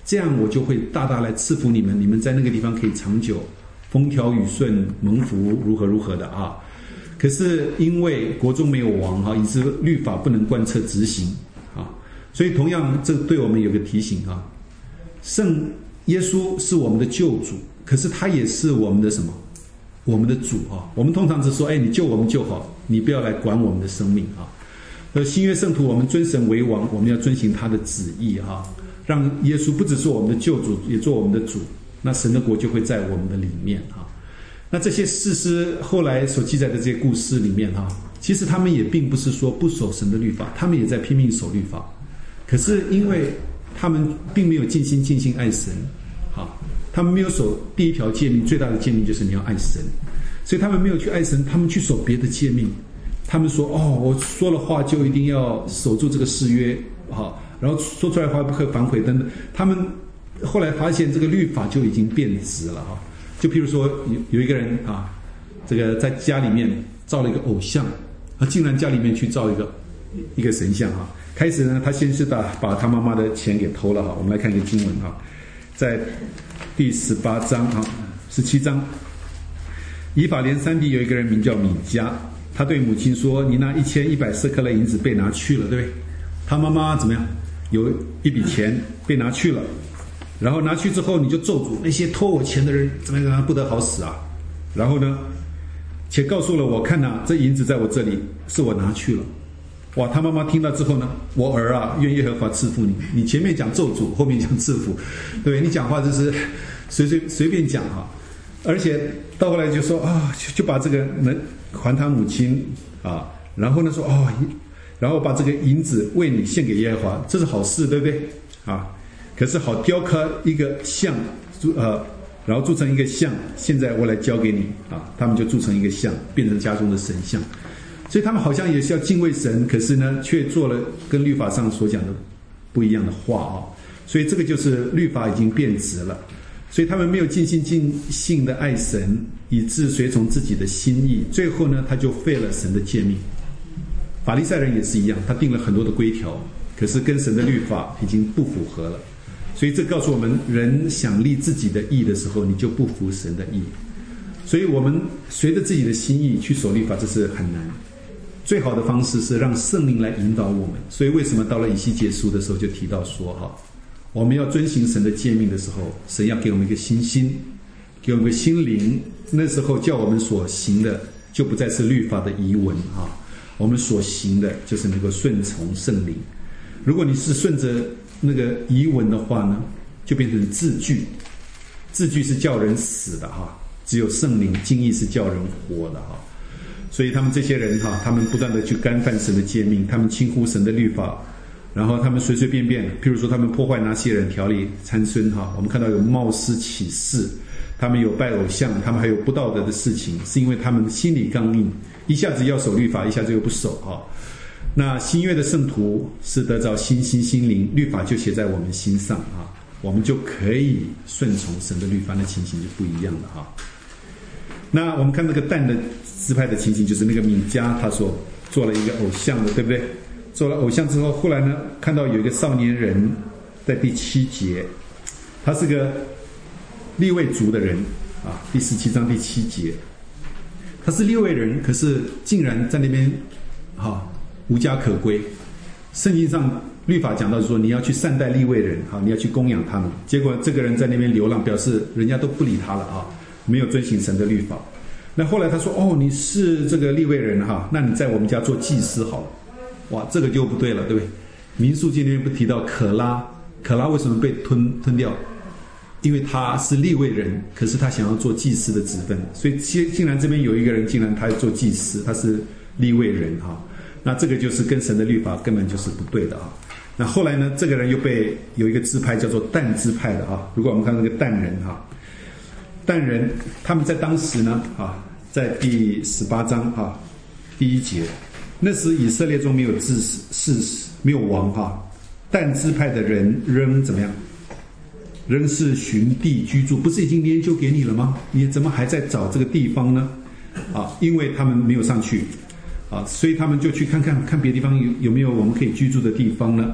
这样我就会大大来赐福你们，你们在那个地方可以长久，风调雨顺，蒙福如何如何的啊。可是因为国中没有王哈，以致律法不能贯彻执行啊，所以同样这对我们有个提醒啊，圣耶稣是我们的救主，可是他也是我们的什么？我们的主啊。我们通常只说，哎，你救我们就好，你不要来管我们的生命啊。新约圣徒，我们尊神为王，我们要遵行他的旨意哈，让耶稣不只是我们的救主，也做我们的主，那神的国就会在我们的里面哈。那这些士师后来所记载的这些故事里面哈，其实他们也并不是说不守神的律法，他们也在拼命守律法，可是因为他们并没有尽心尽性爱神，好，他们没有守第一条诫命，最大的诫命就是你要爱神，所以他们没有去爱神，他们去守别的诫命。他们说，哦，我说了话就一定要守住这个誓约，好，然后说出来的话不可反悔等等。他们后来发现这个律法就已经变质了哈。就譬如说有一个人啊，这个在家里面造了一个偶像，竟然家里面去造一个神像哈。开始呢，他先是把他妈妈的钱给偷了哈。我们来看一个经文哈，在第18章哈，17章，以法莲山地有一个人名叫米迦。他对母亲说，你那1100舍客勒银子被拿去了，对不对？他妈妈怎么样？有一笔钱被拿去了，然后拿去之后你就咒诅那些偷我钱的人怎么样不得好死啊。然后呢，且告诉了我，看啊，这银子在我这里，是我拿去了。哇，他妈妈听到之后呢，我儿啊，愿耶和华赐福你。你前面讲咒诅，后面讲赐福，对不对？你讲话就是随便讲哈。而且到后来就说啊，就把这个能还他母亲啊，然后呢说哦，然后把这个银子为你献给耶和华，这是好事，对不对啊？可是好雕刻一个像，然后铸成一个像，现在我来交给你啊，他们就铸成一个像，变成家中的神像。所以他们好像也是要敬畏神，可是呢，却做了跟律法上所讲的不一样的话啊。所以这个就是律法已经变质了。所以他们没有尽心尽性的爱神，以致随从自己的心意，最后呢，他就废了神的诫命。法利赛人也是一样，他定了很多的规条，可是跟神的律法已经不符合了。所以这告诉我们，人想立自己的义的时候，你就不服神的义。所以我们随着自己的心意去守律法，这是很难。最好的方式是让圣灵来引导我们。所以为什么到了以西结书的时候就提到说哈，我们要遵行神的诫命的时候，神要给我们一个新心，给我们一个心灵。那时候叫我们所行的就不再是律法的遗文啊，我们所行的就是能够顺从圣灵。如果你是顺着那个遗文的话呢，就变成字句，字句是叫人死的哈，只有圣灵经意是叫人活的哈。所以他们这些人哈，他们不断的去干犯神的诫命，他们轻忽神的律法。然后他们随便便，譬如说他们破坏拿西人条例参孙哈，我们看到有冒失起誓，他们有拜偶像，他们还有不道德的事情，是因为他们心里刚硬，一下子要守律法，一下子又不守哈。那新约的圣徒是得着新心心灵，律法就写在我们心上啊，我们就可以顺从神的律法，那情形就不一样了哈。那我们看那个但的支派的情形，就是那个米迦他所做了一个偶像的，对不对？做了偶像之后，后来呢，看到有一个少年人，在第7节，他是个利未族的人啊，第17章第7节，他是利未人，可是竟然在那边无家可归。圣经上律法讲到说，你要去善待利未人你要去供养他们。结果这个人在那边流浪，表示人家都不理他了啊，没有遵行神的律法。那后来他说，哦，你是这个利未人那你在我们家做祭司好了。哇，这个就不对了，对不对？民数记里面不提到可拉为什么被吞掉？因为他是利未人，可是他想要做祭司的职分，所以竟然这边有一个人，竟然他要做祭司，他是利未人那这个就是跟神的律法根本就是不对的那后来呢，这个人又被有一个支派叫做但支派的如果我们看那个但人但人他们在当时呢在第18章第1节。那时以色列中没有没有王但支派的人仍怎么样？仍是寻地居住，不是已经研究给你了吗？你怎么还在找这个地方呢？因为他们没有上去所以他们就去看别的地方有没有我们可以居住的地方呢？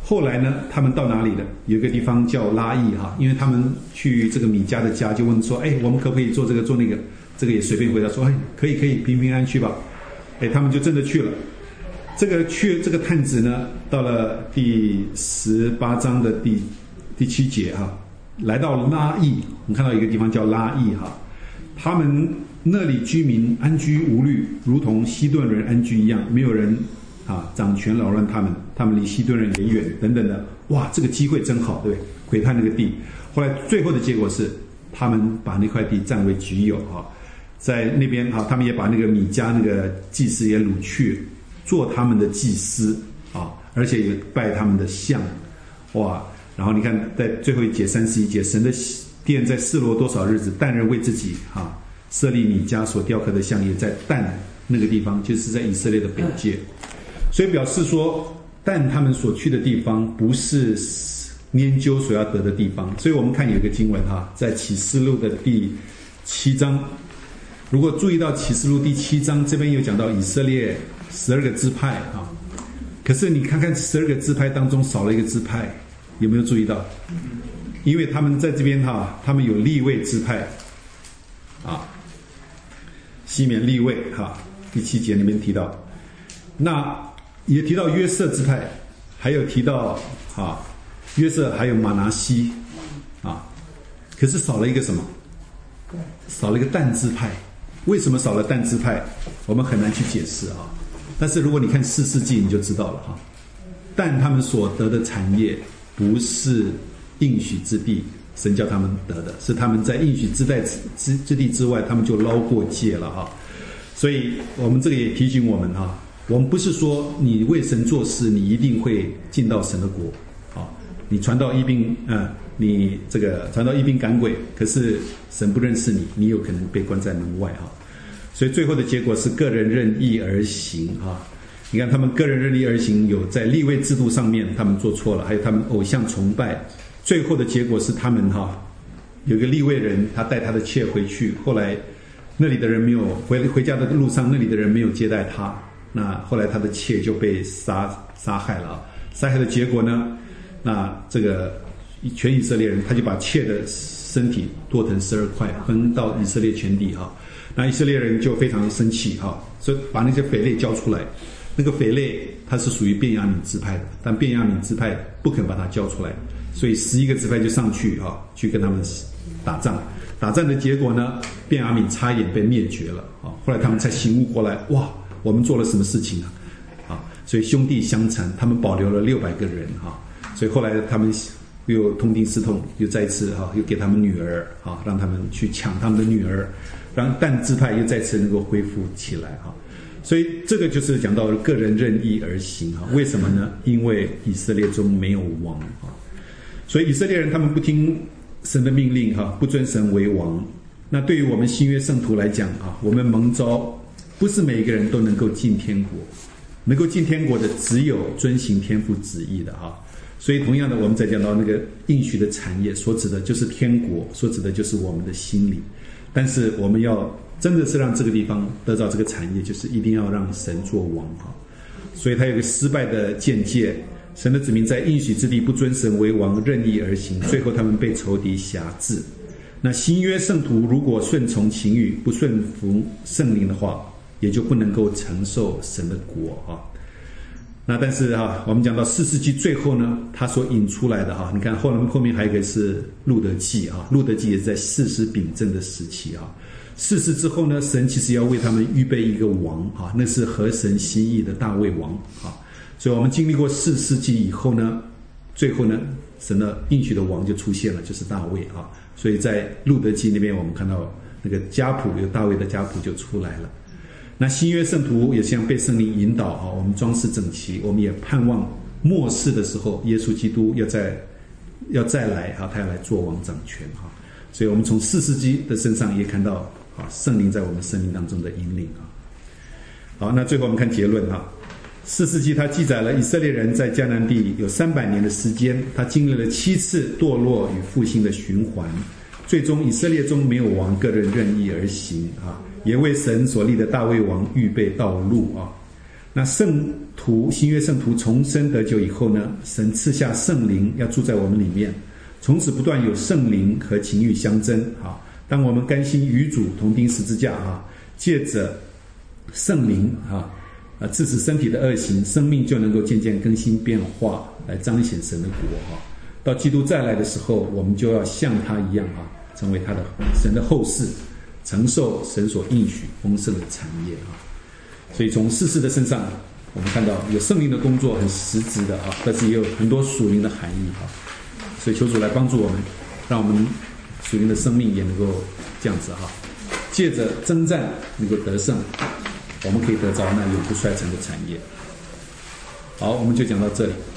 后来呢，他们到哪里了？有一个地方叫拉邑哈，因为他们去这个米迦的家，就问说：“我们可不可以做这个做那个？”这个也随便回答说：“可以，平平安去吧。”他们就真的去了。这个探子呢，到了第18章的第7节哈，来到拉邑，我们看到一个地方叫拉邑哈，他们那里居民安居无虑，如同西顿人安居一样，没有人掌权扰乱他们离西顿人也远等等的。哇，这个机会真好，对不对？窥探那个地。后来最后的结果是，他们把那块地占为己有哈，在那边他们也把那个米迦那个祭司也掳去，做他们的祭司而且也拜他们的像。哇！然后你看，在最后一节31节，神的殿在示罗多少日子，但人为自己设立米迦所雕刻的像，也在但那个地方，就是在以色列的北界。所以表示说，但他们所去的地方不是拈阄所要得的地方。所以我们看有一个经文在启示录的第7章，如果注意到启示录第7章这边有讲到以色列12个支派可是你看看12个支派当中少了一个支派，有没有注意到？因为他们在这边他们有利未支派西缅利未第7节里面提到，那也提到约瑟支派，还有提到约瑟还有马拿西可是少了一个什么？少了一个但支派。为什么少了但支派？我们很难去解释但是如果你看4世纪你就知道了但他们所得的产业不是应许之地神叫他们得的，是他们在应许之地之外，他们就捞过界了所以我们这个也提醒我们我们不是说你为神做事你一定会进到神的国你传道医病你这个传道医病赶鬼，可是神不认识你，你有可能被关在门外所以最后的结果是个人任意而行你看他们个人任意而行，有在利未制度上面他们做错了，还有他们偶像崇拜，最后的结果是他们有个利未人，他带他的妾回去，后来那里的人没有回家的路上，那里的人没有接待他，那后来他的妾就被杀害了杀害的结果呢，那这个全以色列人他就把妾的身体剁成12块，分到以色列全地那以色列人就非常生气所以把那些匪类交出来。那个匪类他是属于便雅悯支派的，但便雅悯支派不肯把他交出来，所以11个支派就上去去跟他们打仗。打仗的结果呢，便雅悯差一点被灭绝了后来他们才醒悟过来，哇，我们做了什么事情所以兄弟相残，他们保留了600个人所以后来他们又痛定思痛，又再一次又给他们女儿让他们去抢他们的女儿，让但支派又再次能够恢复起来所以这个就是讲到个人任意而行为什么呢？因为以色列中没有王所以以色列人他们不听神的命令不尊神为王。那对于我们新约圣徒来讲我们蒙召不是每一个人都能够进天国，能够进天国的只有遵行天父旨意的所以同样的，我们在讲到那个应许的产业，所指的就是天国，所指的就是我们的心灵。但是我们要真的是让这个地方得到这个产业，就是一定要让神做王所以他有个失败的见解，神的子民在应许之地不尊神为王，任意而行，最后他们被仇敌辖制。那新约圣徒如果顺从情欲，不顺服圣灵的话，也就不能够承受神的国那但是我们讲到4世纪最后呢，他所引出来的你看后面还有一个是路德记路德记也是在40秉政的时期世世之后呢，神其实要为他们预备一个王那是合神心意的大卫王所以我们经历过4世纪以后呢，最后呢，神的应许的王就出现了，就是大卫所以在路德记那边我们看到那个家谱，有大卫的家谱就出来了。那新约圣徒也像被圣灵引导我们装饰整齐，我们也盼望末世的时候耶稣基督要再来他要来做王掌权所以我们从4世纪的身上也看到圣灵在我们生命当中的引领好，那最后我们看结论4世纪他记载了以色列人在迦南地有300年的时间，他经历了7次堕落与复兴的循环，最终以色列中没有王，个人任意而行也为神所立的大卫王预备道路那圣徒新约圣徒重生得救以后呢，神赐下圣灵要住在我们里面，从此不断有圣灵和情欲相争啊。当我们甘心与主同钉十字架啊，借着圣灵制止身体的恶行，生命就能够渐渐更新变化，来彰显神的国啊。到基督再来的时候，我们就要像他一样啊，成为他的神的后嗣，承受神所应许丰盛的产业啊。所以从士师的身上，我们看到有圣灵的工作很实质的啊，但是也有很多属灵的含义啊。所以求主来帮助我们，让我们属灵的生命也能够这样子哈，借着征战能够得胜，我们可以得着那永不衰残的产业。好，我们就讲到这里。